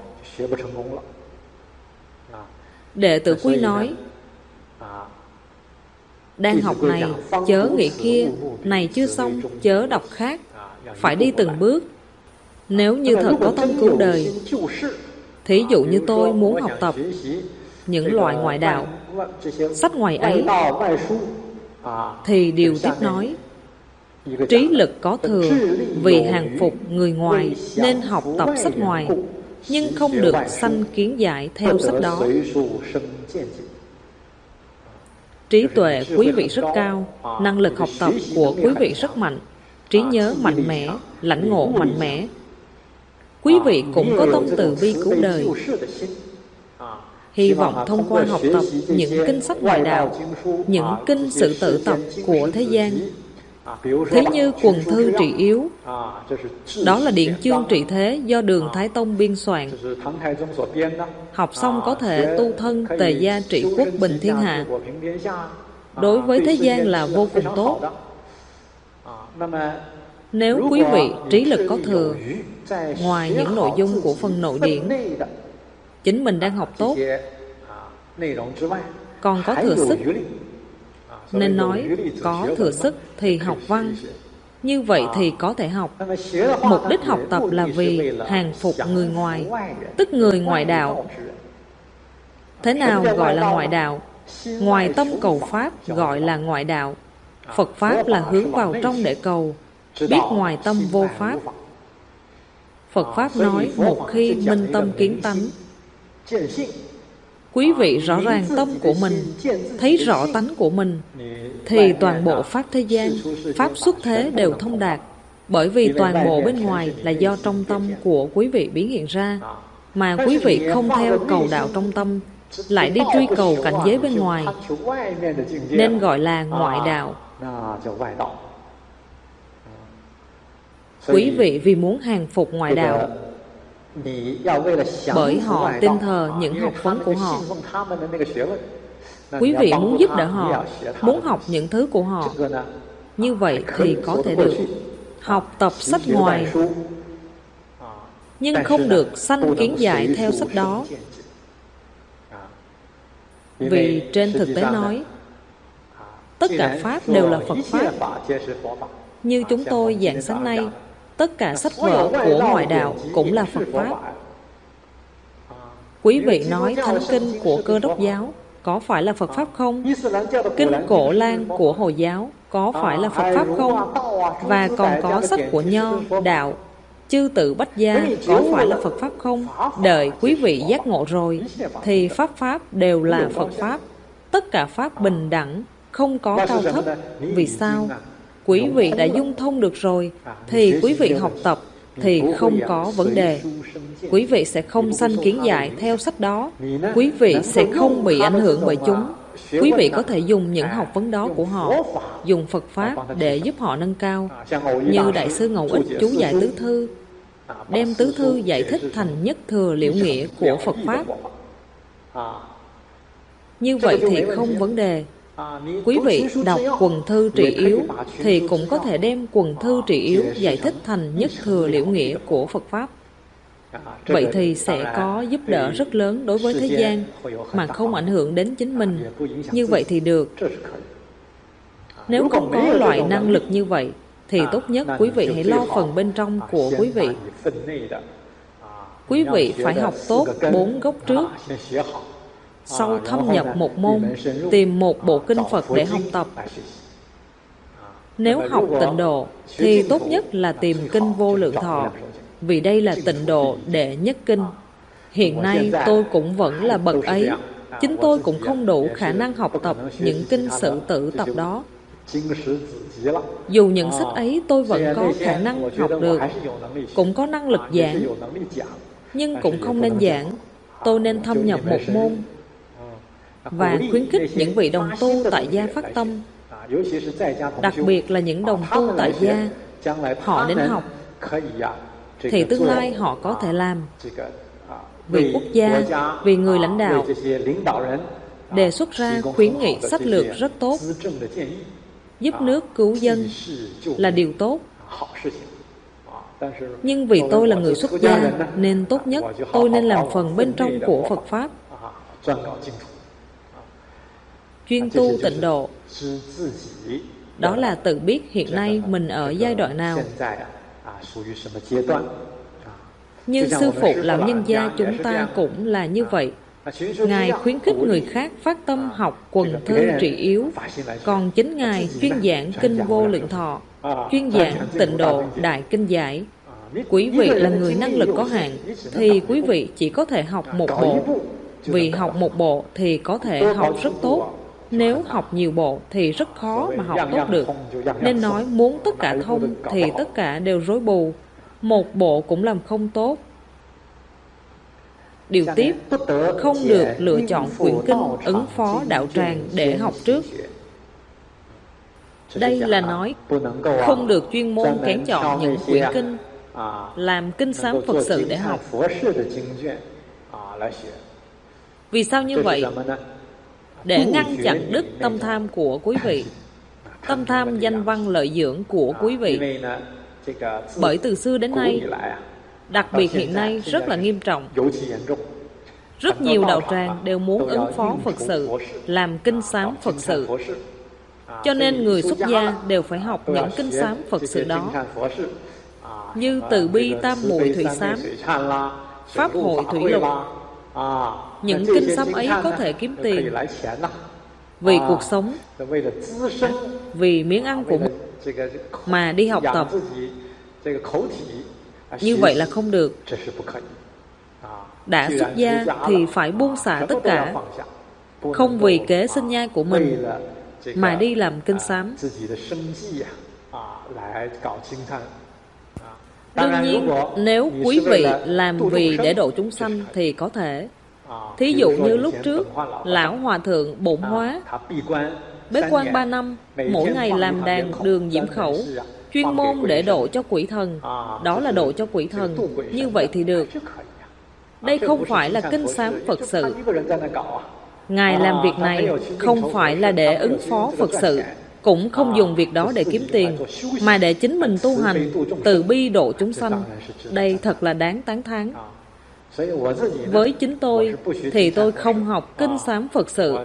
Đệ tử Quy nói, Đang học này, chớ nghĩ kia, này chưa xong, chớ đọc khác. Phải đi từng bước. Nếu như thật có tâm cứu đời, thí dụ như tôi muốn học tập những loại ngoại đạo, sách ngoài ấy, thì điều tiếp nói, trí lực có thừa, vì hàng phục người ngoài nên học tập sách ngoài, nhưng không được sanh kiến giải theo sách đó. Trí tuệ quý vị rất cao, năng lực học tập của quý vị rất mạnh, trí nhớ mạnh mẽ, lãnh ngộ mạnh mẽ. Quý vị cũng có tâm từ bi cứu đời. Hy vọng thông qua học tập những kinh sách ngoại đạo, những kinh sự tự tập của thế gian, thí như Quần Thư Trị Yếu, đó là điển chương trị thế do Đường Thái Tông biên soạn. Học xong có thể tu thân tề gia trị quốc bình thiên hạ. Đối với thế gian là vô cùng tốt. Nếu quý vị trí lực có thừa, ngoài những nội dung của phần nội điển chính mình đang học tốt, còn có thừa sức, nên nói có thừa sức thì học văn. Như vậy thì có thể học. Mục đích học tập là vì hàng phục người ngoài, tức người ngoại đạo. Thế nào gọi là ngoại đạo? Ngoài tâm cầu Pháp gọi là ngoại đạo. Phật Pháp là hướng vào trong để cầu, biết ngoài tâm vô Pháp. Phật Pháp nói một khi minh tâm kiến tánh, quý vị rõ ràng tâm của mình, thấy rõ tánh của mình, thì toàn bộ Pháp thế gian, Pháp xuất thế đều thông đạt. Bởi vì toàn bộ bên ngoài là do trong tâm của quý vị biến hiện ra, mà quý vị không theo cầu đạo trong tâm, lại đi truy cầu cảnh giới bên ngoài, nên gọi là ngoại đạo. Quý vị vì muốn hàng phục ngoại đạo, bởi họ tin thờ những học vấn của họ, quý vị muốn giúp đỡ họ, muốn học những thứ của họ. Như vậy thì có thể được. Học tập sách ngoài, nhưng không được sanh kiến giải theo sách đó. Vì trên thực tế nói, tất cả Pháp đều là Phật Pháp. Như chúng tôi giảng sáng nay, tất cả sách vở của ngoại đạo cũng là Phật Pháp. Quý vị nói thánh kinh của Cơ Đốc giáo có phải là Phật Pháp không? Kinh Cổ Lan của Hồi giáo có phải là Phật Pháp không? Và còn có sách của Nho, Đạo, Chư Tự Bách Gia có phải là Phật Pháp không? Đợi quý vị giác ngộ rồi, thì Pháp đều là Phật Pháp. Tất cả Pháp bình đẳng, không có cao thấp. Vì sao? Quý vị đã dung thông được rồi, thì quý vị học tập thì không có vấn đề. Quý vị sẽ không sanh kiến giải theo sách đó. Quý vị sẽ không bị ảnh hưởng bởi chúng. Quý vị có thể dùng những học vấn đó của họ, dùng Phật Pháp để giúp họ nâng cao. Như Đại sư Ngẫu Ích chú giải tứ thư, đem tứ thư giải thích thành nhất thừa liễu nghĩa của Phật Pháp. Như vậy thì không vấn đề. Quý vị đọc Quần Thư Trị Yếu thì cũng có thể đem Quần Thư Trị Yếu giải thích thành nhất thừa liễu nghĩa của Phật Pháp. Vậy thì sẽ có giúp đỡ rất lớn đối với thế gian, mà không ảnh hưởng đến chính mình. Như vậy thì được. Nếu không có loại năng lực như vậy, thì tốt nhất quý vị hãy lo phần bên trong của quý vị. Quý vị phải học tốt 4 gốc trước, sau thâm nhập một môn, tìm một bộ kinh Phật để học tập. Nếu học tịnh độ, thì tốt nhất là tìm kinh Vô Lượng Thọ, vì đây là tịnh độ đệ nhất kinh. Hiện nay tôi cũng vẫn là bậc ấy. Chính tôi cũng không đủ khả năng học tập những kinh sự tự tập đó. Dù những sách ấy tôi vẫn có khả năng học được, cũng có năng lực giảng, nhưng cũng không nên giảng. Tôi nên thâm nhập một môn và khuyến khích những vị đồng tu tại gia phát tâm, đặc biệt là những đồng tu tại gia. Họ đến học thì tương lai họ có thể làm vì quốc gia, vì người lãnh đạo. Đề xuất ra khuyến nghị sách lược rất tốt, giúp nước cứu dân là điều tốt. Nhưng vì tôi là người xuất gia, nên tốt nhất tôi nên làm phần bên trong của Phật Pháp. chuyên tu tịnh độ. Đó là tự biết hiện nay mình ở giai đoạn nào. Như sư phụ lão nhân gia chúng ta cũng là như vậy. Ngài khuyến khích người khác phát tâm học quần thư trị yếu, còn chính Ngài chuyên giảng kinh Vô Lượng Thọ, chuyên giảng Tịnh Độ Đại Kinh Giải. Quý vị là người năng lực có hạn, thì quý vị chỉ có thể học một bộ. Vì học một bộ thì có thể học rất tốt. Nếu học nhiều bộ thì rất khó mà học tốt được. Nên nói muốn tất cả thông thì tất cả đều rối bù. Một bộ cũng làm không tốt. Điều tiếp, không được lựa chọn quyển kinh ứng phó đạo tràng để học trước. Đây là nói không được chuyên môn kén chọn những quyển kinh làm kinh sám Phật sự để học. Vì sao như vậy? Để ngăn chặn đứt tâm tham của quý vị, tâm tham danh văn lợi dưỡng của quý vị. Bởi từ xưa đến nay, đặc biệt hiện nay rất là nghiêm trọng. Rất nhiều đạo tràng đều muốn ứng phó Phật sự, làm kinh sám Phật sự. Cho nên người xuất gia đều phải học những kinh sám Phật sự đó. Như Từ Bi Tam Muội Thủy Sám, Pháp Hội Thủy Lục. Những kinh sám ấy có thể kiếm tiền vì cuộc sống, vì miếng ăn của mình mà đi học tập. Như vậy là không được. Đã xuất gia thì phải buông xả tất cả, không vì kế sinh nhai của mình mà đi làm kinh sám. Đương nhiên, nếu quý vị làm vì để độ chúng sanh thì có thể. Thí dụ như lúc trước, Lão Hòa Thượng Bổn Hóa bế quan 3 năm, mỗi ngày làm đàn đường diễm khẩu, chuyên môn để độ cho quỷ thần. Đó là độ cho quỷ thần. Như vậy thì được. Đây không phải là kinh sám Phật sự. Ngài làm việc này không phải là để ứng phó Phật sự, cũng không dùng việc đó để kiếm tiền, mà để chính mình tu hành, từ bi độ chúng sanh. Đây thật là đáng tán thán. Với chính tôi thì tôi không học kinh sám Phật sự.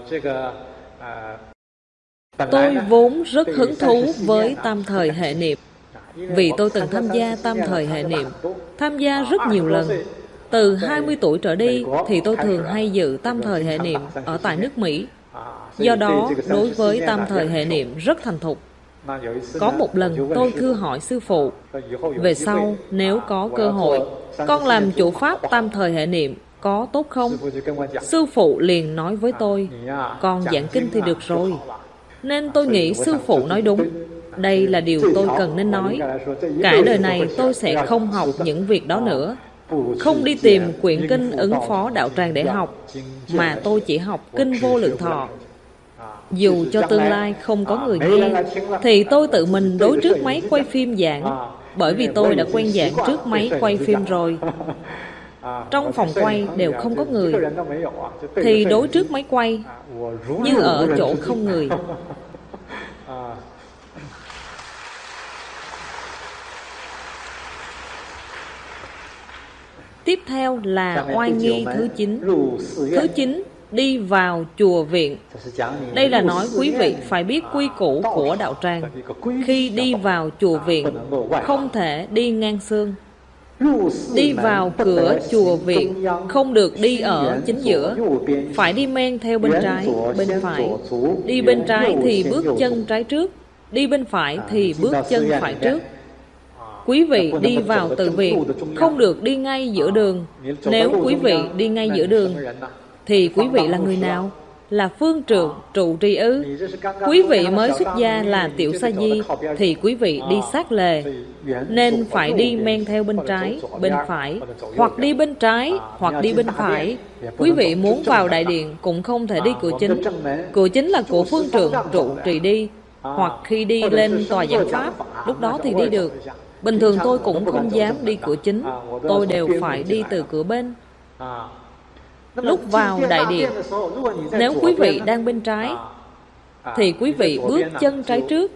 Tôi vốn rất hứng thú với tam thời hệ niệm, vì tôi từng tham gia tam thời hệ niệm, tham gia rất nhiều lần. Từ 20 tuổi trở đi thì tôi thường hay dự tam thời hệ niệm ở tại nước Mỹ. Do đó, đối với tam thời hệ niệm rất thành thục. Có một lần tôi thưa hỏi sư phụ, về sau nếu có cơ hội, con làm chủ pháp tam thời hệ niệm có tốt không? Sư phụ liền nói với tôi, con giảng kinh thì được rồi. Nên tôi nghĩ sư phụ nói đúng. Đây là điều tôi cần nên nói. Cả đời này tôi sẽ không học những việc đó nữa, không đi tìm quyển kinh ứng phó đạo tràng để học, mà tôi chỉ học kinh Vô Lượng Thọ. Dù cho tương lai không có người nghe, thì tôi tự mình đối trước máy quay phim giảng, bởi vì tôi đã quen giảng trước máy quay phim rồi. Trong phòng quay đều không có người, thì đối trước máy quay như ở chỗ không người. Tiếp theo là oai nghi thứ 9. Thứ 9, đi vào chùa viện. Đây là nói quý vị phải biết quy củ của đạo tràng. Khi đi vào chùa viện, không thể đi ngang xương. Đi vào cửa chùa viện, không được đi ở chính giữa, phải đi men theo bên trái, bên phải. Đi bên trái thì bước chân trái trước, đi bên phải thì bước chân phải trước. Quý vị đi vào từ viện, không được đi ngay giữa đường. Nếu quý vị đi ngay giữa đường, thì quý vị là người nào? Là phương trượng, trụ trì ư? Quý vị mới xuất gia là tiểu sa di, thì quý vị đi sát lề, nên phải đi men theo bên trái, bên phải, hoặc đi bên trái, hoặc đi bên phải. Quý vị muốn vào đại điện cũng không thể đi cửa chính. Cửa chính là của phương trượng, trụ trì đi, hoặc khi đi lên tòa giảng pháp, lúc đó thì đi được. Bình thường tôi cũng không dám đi cửa chính, tôi đều phải đi từ cửa bên. Lúc vào đại điện, nếu quý vị đang bên trái, thì quý vị bước chân trái trước.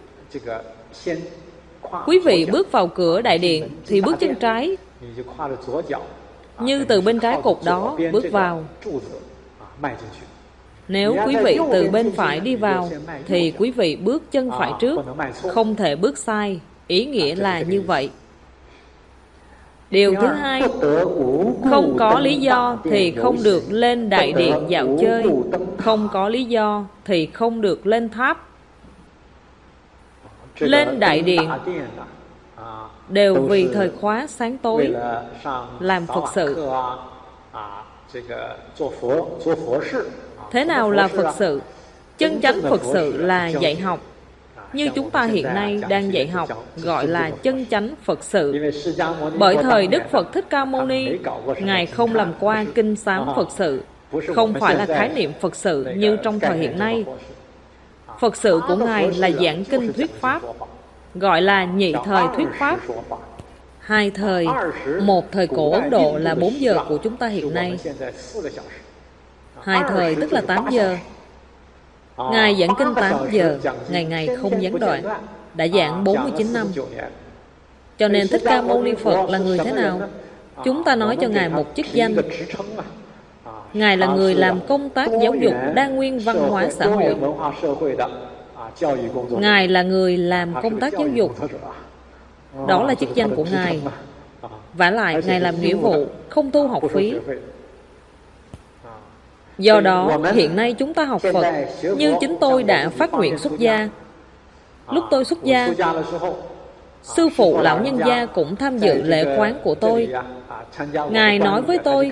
Quý vị bước vào cửa đại điện thì bước chân trái, như từ bên trái cột đó bước vào. Nếu quý vị từ bên phải đi vào thì quý vị bước chân phải trước, không thể bước sai. Ý nghĩa là như vậy. Điều thứ hai, không có lý do thì không được lên đại điện dạo chơi, không có lý do thì không được lên tháp. Lên đại điện đều vì thời khóa sáng tối, làm Phật sự. Thế nào là Phật sự? Chân chánh Phật sự là dạy học. Như chúng ta hiện nay đang dạy học, gọi là chân chánh Phật sự. Bởi thời Đức Phật Thích Ca Mâu Ni, Ngài không làm qua kinh sám Phật sự, không phải là khái niệm Phật sự như trong thời hiện nay. Phật sự của Ngài là giảng kinh thuyết Pháp, gọi là nhị thời thuyết Pháp. Hai thời, một thời cổ Ấn Độ là 4 giờ của chúng ta hiện nay. Hai thời tức là 8 giờ. Ngài giảng kinh 8 giờ, ngày ngày không gián đoạn, đã giảng 49 năm. Cho nên Thích Ca Mâu Ni Phật là người thế nào? Chúng ta nói cho Ngài một chức danh. Ngài là người làm công tác giáo dục đa nguyên văn hóa xã hội. Ngài là người làm công tác giáo dục. Đó là chức danh của Ngài. Vả lại, Ngài làm nghĩa vụ, không thu học phí. Do đó, hiện nay chúng ta học Phật, như chính tôi đã phát nguyện xuất gia. Lúc tôi xuất gia, sư phụ lão nhân gia cũng tham dự lễ khoán của tôi. Ngài nói với tôi,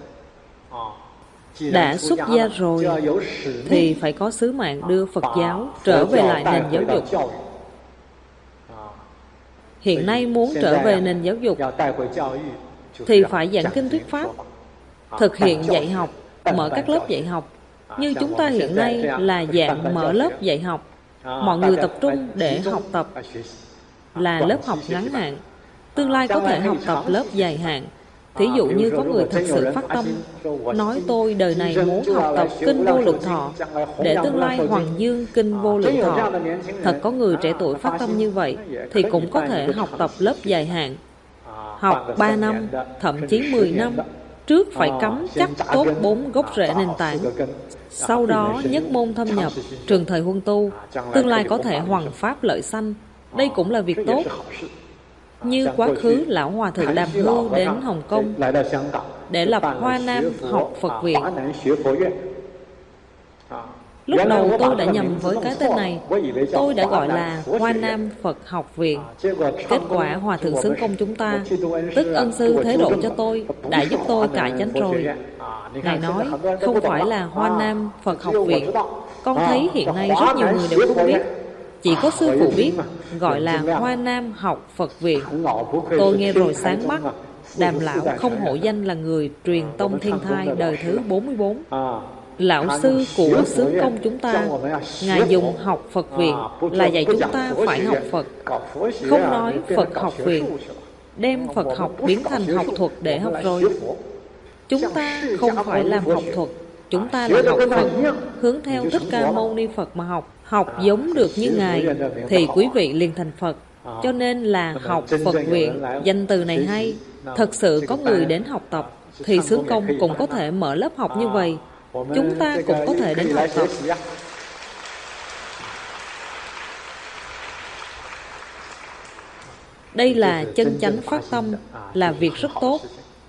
đã xuất gia rồi thì phải có sứ mạng đưa Phật giáo trở về lại nền giáo dục. Hiện nay muốn trở về nền giáo dục thì phải giảng kinh thuyết Pháp, thực hiện dạy học, mở các lớp dạy học. Như chúng ta hiện nay là dạng mở lớp dạy học. Mọi người tập trung để học tập, là lớp học ngắn hạn. Tương lai có thể học tập lớp dài hạn. Thí dụ như có người thật sự phát tâm, nói tôi đời này muốn học tập kinh Vô Lượng Thọ, để tương lai hoàng dương kinh Vô Lượng Thọ. Thật có người trẻ tuổi phát tâm như vậy, thì cũng có thể học tập lớp dài hạn. Học 3 năm, thậm chí 10 năm. Trước phải cắm chắc tốt 4 gốc rễ nền tảng. Sau đó nhất môn thâm nhập, trường thời huân tu, tương lai có thể hoằng pháp lợi sanh. Đây cũng là việc tốt. Như quá khứ Lão Hòa Thượng Đàm Hưu đến Hồng Kông để lập Hoa Nam học Phật viện. Lúc đầu tôi đã nhầm với cái tên này. Tôi đã gọi là Hoa Nam Phật Học Viện. Kết quả Hòa Thượng Xứng Công chúng ta, tức ân sư thế độ cho tôi, đã giúp tôi cải chánh rồi. Ngài nói, không phải là Hoa Nam Phật Học Viện. Con thấy hiện nay rất nhiều người đều không biết. Chỉ có sư phụ biết, gọi là Hoa Nam Học Phật Viện. Tôi nghe rồi sáng mắt. Đàm lão không hổ danh là người truyền tông thiên thai đời thứ 44. Lão sư của xướng công chúng ta, Ngài dùng học Phật viện là dạy chúng ta phải học Phật. Không nói Phật học viện, đem Phật học biến thành học thuật để học rồi. Chúng ta không phải làm học thuật, chúng ta là học Phật, hướng theo Thích Ca Mâu Ni Phật mà học. Học giống được như Ngài thì quý vị liền thành Phật. Cho nên là học Phật viện. Danh từ này hay. Thật sự có người đến học tập thì xướng công cũng có thể mở lớp học như vậy. Chúng ta cũng có thể đến học tập. Đây là chân chánh phát tâm, là việc rất tốt.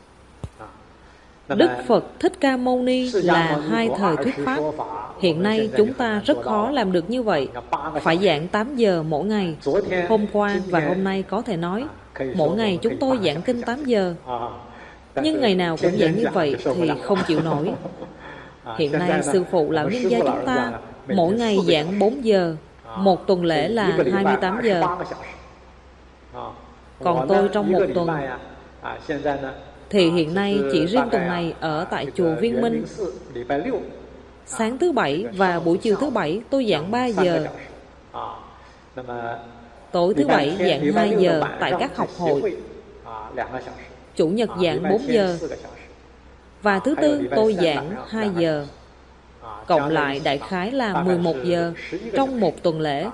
Đức Phật Thích Ca Mâu Ni là 2 thời thuyết Pháp. Hiện nay chúng ta rất khó làm được như vậy. Phải giảng 8 giờ mỗi ngày. Hôm qua và hôm nay có thể nói, mỗi ngày chúng tôi giảng kinh 8 giờ. Nhưng ngày nào cũng giảng như vậy thì không chịu nổi. Hiện nay sư phụ lão nhân gia chúng ta mỗi ngày giảng 4 giờ, một tuần lễ là 28 giờ. Còn tôi trong một tuần thì hiện nay chỉ riêng tuần này ở tại chùa Viên Minh, sáng thứ Bảy và buổi chiều thứ Bảy tôi giảng 3 giờ. Tối thứ Bảy giảng 2 giờ tại các học hội. Chủ nhật giảng 4 giờ. Và thứ Tư tôi giảng 2 giờ. Cộng lại đại khái là 11 giờ trong một tuần lễ.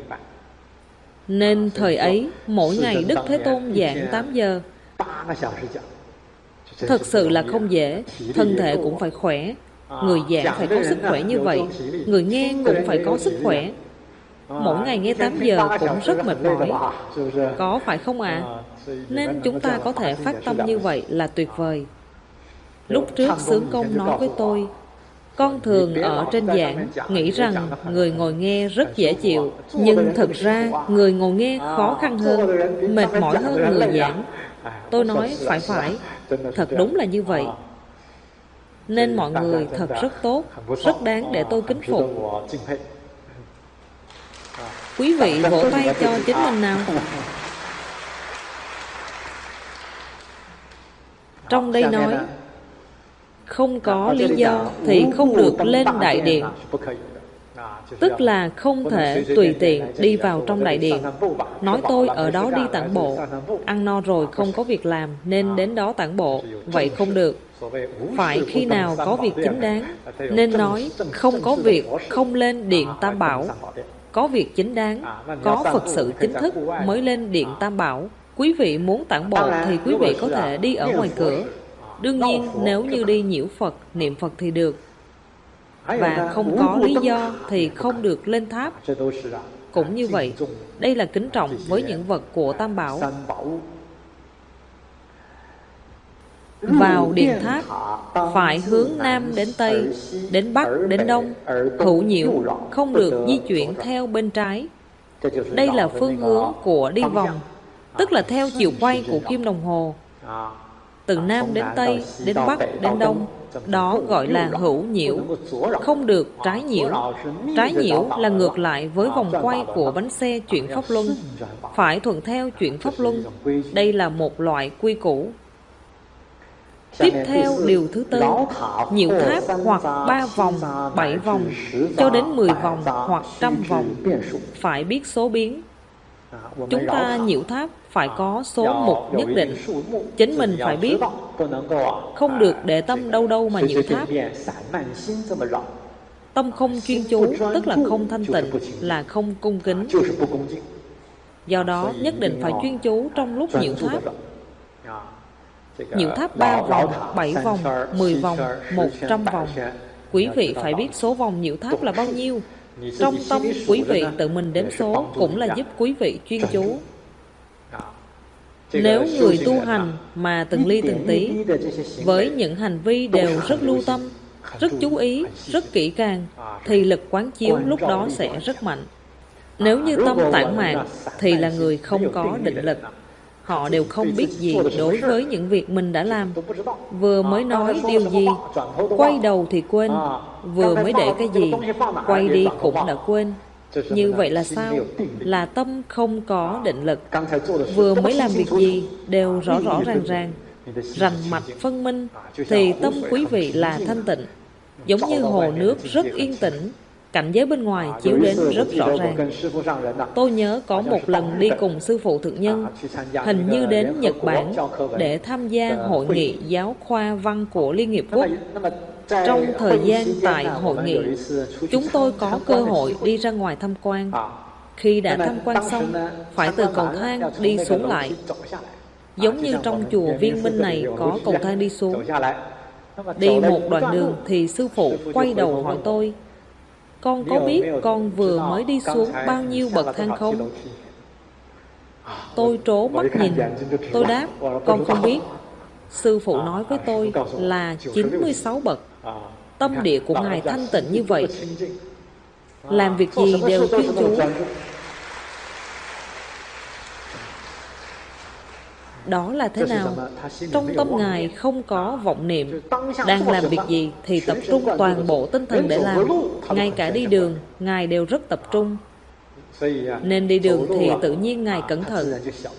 Nên thời ấy mỗi ngày Đức Thế Tôn giảng 8 giờ. Thật sự là không dễ. Thân thể cũng phải khỏe. Người giảng phải có sức khỏe như vậy, người nghe cũng phải có sức khỏe. Mỗi ngày nghe 8 giờ cũng rất mệt mỏi, có phải không ạ? Nên chúng ta có thể phát tâm như vậy là tuyệt vời. Lúc trước Xướng Công nói với tôi, con thường ở trên giảng nghĩ rằng người ngồi nghe rất dễ chịu, nhưng thực ra người ngồi nghe khó khăn hơn, mệt mỏi hơn người giảng. Tôi nói phải, thật đúng là như vậy. Nên mọi người thật rất tốt, rất đáng để tôi kính phục. Quý vị vỗ tay cho chính mình nào. Trong đây nói, không có lý do thì không được lên đại điện. Tức là không thể tùy tiện đi vào trong đại điện. Nói tôi ở đó đi tản bộ, ăn no rồi không có việc làm nên đến đó tản bộ. Vậy không được. Phải khi nào có việc chính đáng. Nên nói không có việc không lên điện Tam Bảo. Có việc chính đáng, có Phật sự chính thức mới lên điện Tam Bảo. Quý vị muốn tản bộ thì quý vị có thể đi ở ngoài cửa. Đương nhiên nếu như đi nhiễu Phật, niệm Phật thì được. Và không có lý do thì không được lên tháp. Cũng như vậy, đây là kính trọng với những vật của Tam Bảo. Vào điện tháp phải hướng Nam đến Tây, đến Bắc đến Đông, hữu nhiễu, không được di chuyển theo bên trái. Đây là phương hướng của đi vòng, tức là theo chiều quay của kim đồng hồ. Từ Nam đến Tây, đến Bắc đến Đông, đó gọi là hữu nhiễu, không được trái nhiễu. Trái nhiễu là ngược lại với vòng quay của bánh xe chuyển pháp luân, phải thuận theo chuyển pháp luân. Đây là một loại quy củ. Tiếp theo điều thứ tư, nhiễu tháp hoặc 3 vòng, 7 vòng, cho đến 10 vòng hoặc 100 vòng, phải biết số biến. Chúng ta nhiễu tháp phải có số mục nhất định, chính mình phải biết, không được để tâm đâu đâu mà nhiễu tháp. Tâm không chuyên chú, tức là không thanh tịnh, là không cung kính. Do đó nhất định phải chuyên chú trong lúc nhiễu tháp. Nhiễu tháp 3 vòng, 7 vòng, 10 vòng, 100 vòng. Quý vị phải biết số vòng nhiễu tháp là bao nhiêu. Trong tâm quý vị tự mình đếm số cũng là giúp quý vị chuyên chú. Nếu người tu hành mà từng ly từng tí, với những hành vi đều rất lưu tâm, rất chú ý, rất kỹ càng, thì lực quán chiếu lúc đó sẽ rất mạnh. Nếu như tâm tản mạn thì là người không có định lực. Họ đều không biết gì đối với những việc mình đã làm. Vừa mới nói điều gì, quay đầu thì quên. Vừa mới để cái gì, quay đi cũng đã quên. Như vậy là sao? Là tâm không có định lực. Vừa mới làm việc gì đều rõ rõ ràng ràng, rành mạch phân minh, thì tâm quý vị là thanh tịnh. Giống như hồ nước rất yên tĩnh, cảnh giới bên ngoài chiếu đến rất rõ ràng. Tôi nhớ có một lần đi cùng sư phụ thượng nhân, hình như đến Nhật Bản, để tham gia hội nghị giáo khoa văn của Liên Hiệp Quốc. Trong thời gian tại hội nghị, chúng tôi có cơ hội đi ra ngoài tham quan. Khi đã tham quan xong, phải từ cầu thang đi xuống lại. Giống như trong chùa Viên Minh này có cầu thang đi xuống. Đi một đoạn đường thì sư phụ quay đầu hỏi tôi, con có biết con vừa mới đi xuống bao nhiêu bậc thang không? Tôi trố mắt nhìn. Tôi đáp, con không biết. Sư phụ nói với tôi là 96 bậc. Tâm địa của Ngài thanh tịnh như vậy, làm việc gì đều chuyên chú. Đó là thế nào? Trong tâm Ngài không có vọng niệm. Đang làm việc gì thì tập trung toàn bộ tinh thần để làm. Ngay cả đi đường, Ngài đều rất tập trung. Nên đi đường thì tự nhiên Ngài cẩn thận.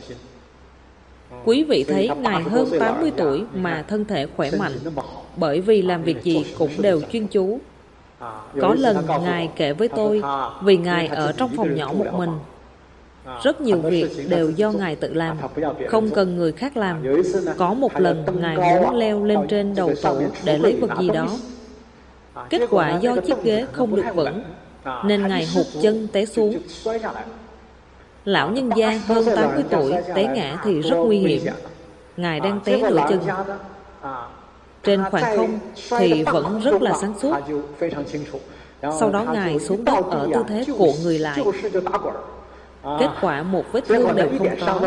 Quý vị thấy Ngài hơn 80 tuổi mà thân thể khỏe mạnh, bởi vì làm việc gì cũng đều chuyên chú. Có lần Ngài kể với tôi, vì Ngài ở trong phòng nhỏ một mình, rất nhiều việc đều do Ngài tự làm, không cần người khác làm. Có một lần Ngài muốn leo lên trên đầu tủ để lấy vật gì đó. Kết quả do chiếc ghế không được vững, nên Ngài hụt chân té xuống. Lão nhân gia hơn 80 tuổi té ngã thì rất nguy hiểm. Ngài đang té nửa chừng. trên khoảng không thì vẫn rất là sáng suốt. Sau đó Ngài xuống đất ở tư thế cuộn người lại. Kết quả một vết thương đều không có.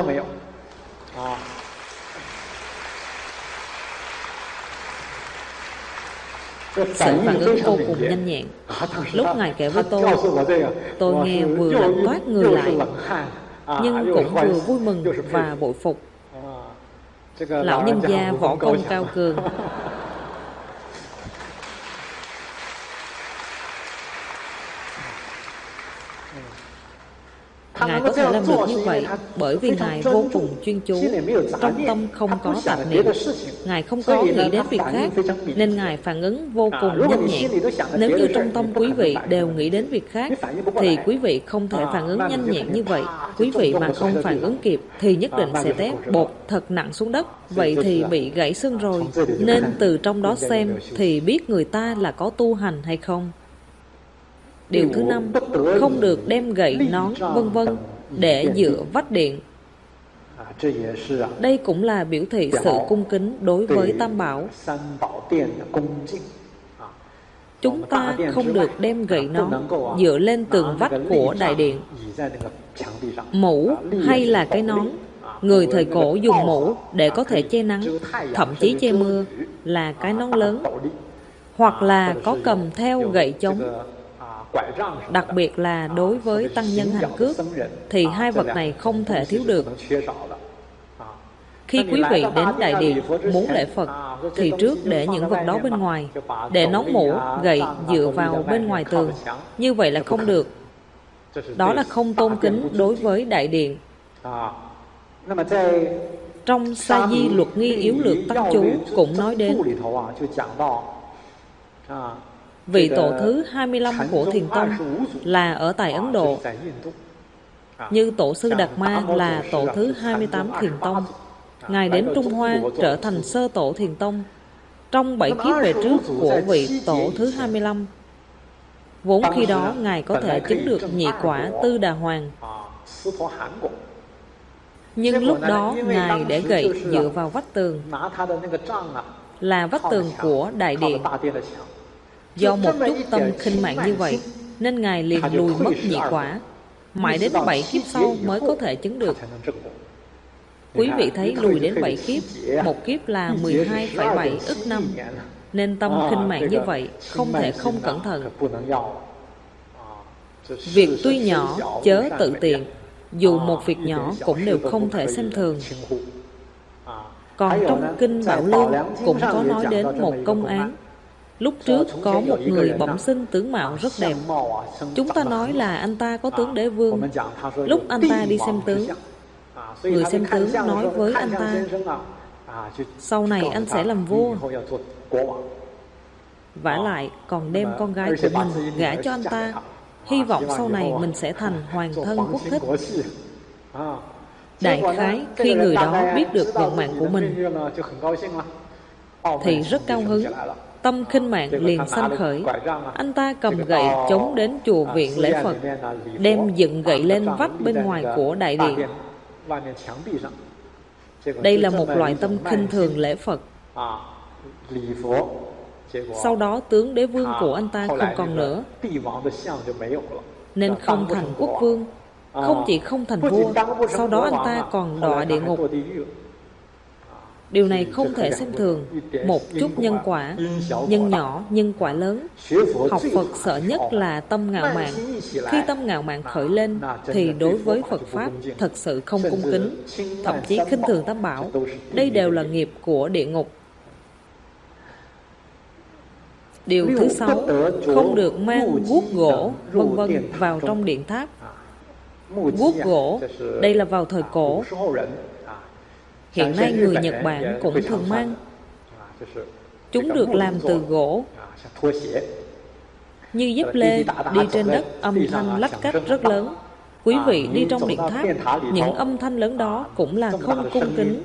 Sự phản ứng vô cùng nhanh nhẹn. Lúc Ngài kể với tôi nghe vừa lạnh toát người lại, nhưng cũng vừa vui mừng và bội phục. Lão nhân gia võ công cao cường. Ngài có thể làm được như vậy bởi vì Ngài vô cùng chuyên chú, trong tâm không có tạp niệm. Ngài không có nghĩ đến việc khác, nên Ngài phản ứng vô cùng nhanh nhẹn. Nếu như trong tâm quý vị đều nghĩ đến việc khác, thì quý vị không thể phản ứng nhanh nhẹn như vậy. Quý vị mà không phản ứng kịp thì nhất định sẽ té bột thật nặng xuống đất. Vậy thì bị gãy xương rồi. Nên từ trong đó xem thì biết người ta là có tu hành hay không. Điều thứ 5, không được đem gậy nón vân vân để dựa vách điện. Đây cũng là biểu thị sự cung kính đối với Tam Bảo. Chúng ta không được đem gậy nón dựa lên tường vách của đại điện. Mũ hay là cái nón, người thời cổ dùng mũ để có thể che nắng, thậm chí che mưa, là cái nón lớn, hoặc là có cầm theo gậy chống. Đặc biệt là đối với tăng nhân hành cước thì hai vật này không thể thiếu được. Khi quý vị đến đại điện muốn lễ Phật thì trước để những vật đó bên ngoài, để nón mũ, gậy dựa vào bên ngoài tường. Như vậy là không được. Đó là không tôn kính đối với đại điện. Trong Sa Di Luật Nghi Yếu Lược Tăng Chú cũng nói đến vị tổ thứ 25 của Thiền Tông là ở tại Ấn Độ, như tổ sư Đạt Ma là tổ thứ 28 Thiền Tông. Ngài đến Trung Hoa trở thành sơ tổ Thiền Tông trong 7 kiếp về trước của vị tổ thứ 25. Vốn khi đó Ngài có thể chứng được nhị quả Tư Đà Hoàng, nhưng lúc đó Ngài để gậy dựa vào vách tường, là vách tường của đại điện. Do một chút tâm khinh mạng như vậy nên Ngài liền lùi mất nhị quả, mãi đến 7 kiếp sau mới có thể chứng được. Quý vị thấy lùi đến 7 kiếp, một kiếp là 12,7 ức năm, nên tâm khinh mạng như vậy không thể không cẩn thận. Việc tuy nhỏ chớ tự tiện, dù một việc nhỏ cũng đều không thể xem thường. Còn trong Kinh Bảo Lưu cũng có nói đến một công án. Lúc trước có một người bẩm sinh tướng mạo rất đẹp. Chúng ta nói là anh ta có tướng đế vương. Lúc anh ta đi xem tướng, người xem tướng nói với anh ta, sau này anh sẽ làm vua. Vả lại còn đem con gái của mình gả cho anh ta, hy vọng sau này mình sẽ thành hoàng thân quốc thích. Đại khái khi người đó biết được vận mạng của mình thì rất cao hứng, tâm khinh mạng liền sanh khởi. Anh ta cầm gậy chống đến chùa viện lễ Phật, đem dựng gậy lên vách bên ngoài của đại điện. Đây là một loại tâm khinh thường lễ Phật. Sau đó tướng đế vương của anh ta không còn nữa, nên không thành quốc vương. Không chỉ không thành vua, sau đó anh ta còn đọa địa ngục. Điều này không thể xem thường. Một chút nhân quả, nhân nhỏ, nhân quả lớn. Học Phật sợ nhất là tâm ngạo mạn. Khi tâm ngạo mạn khởi lên thì đối với Phật Pháp thật sự không cung kính, thậm chí khinh thường Tam Bảo. Đây đều là nghiệp của địa ngục. Điều thứ 6, không được mang guốc gỗ vân vân vào trong điện tháp. Guốc gỗ, đây là vào thời cổ. Hiện nay người Nhật Bản cũng thường mang. Chúng được làm từ gỗ, như dép lê, đi trên đất âm thanh lách cách rất lớn. Quý vị đi trong điện tháp, những âm thanh lớn đó cũng là không cung kính.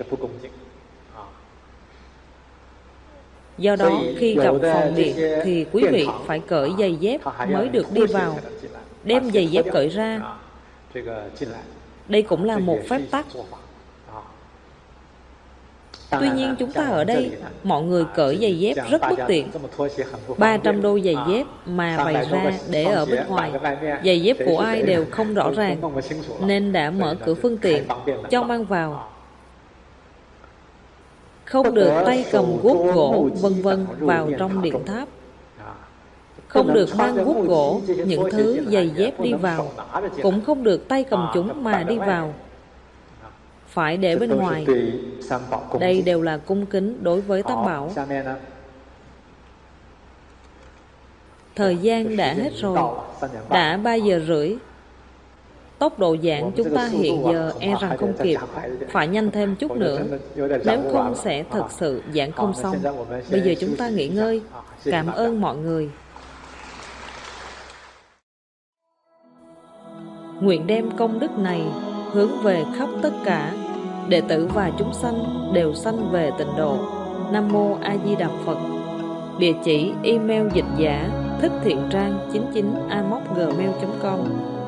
Do đó khi gặp phòng điện thì quý vị phải cởi giày dép mới được đi vào. Đem giày dép cởi ra, đây cũng là một phép tắc. Tuy nhiên chúng ta ở đây, mọi người cởi giày dép rất bất tiện. 300 đôi giày dép mà bày ra để ở bên ngoài. Giày dép của ai đều không rõ ràng, nên đã mở cửa phương tiện cho mang vào. Không được tay cầm guốc gỗ vân vân vào trong điện tháp. Không được mang guốc gỗ, những thứ giày dép đi vào. Cũng không được tay cầm chúng mà đi vào. Phải để bên ngoài. Đây đều là cung kính đối với Tam Bảo. Thời gian đã hết rồi. Đã 3 giờ rưỡi. Tốc độ giảng chúng ta hiện giờ e rằng không kịp. Phải nhanh thêm chút nữa. Nếu không sẽ thật sự giảng không xong. Bây giờ chúng ta nghỉ ngơi. Cảm ơn mọi người. Nguyện đem công đức này hướng về khắp tất cả đệ tử và chúng sanh đều sanh về tịnh độ. Nam mô A Di Đà Phật. Địa chỉ email dịch giả thickthiện trang 99 gmail.com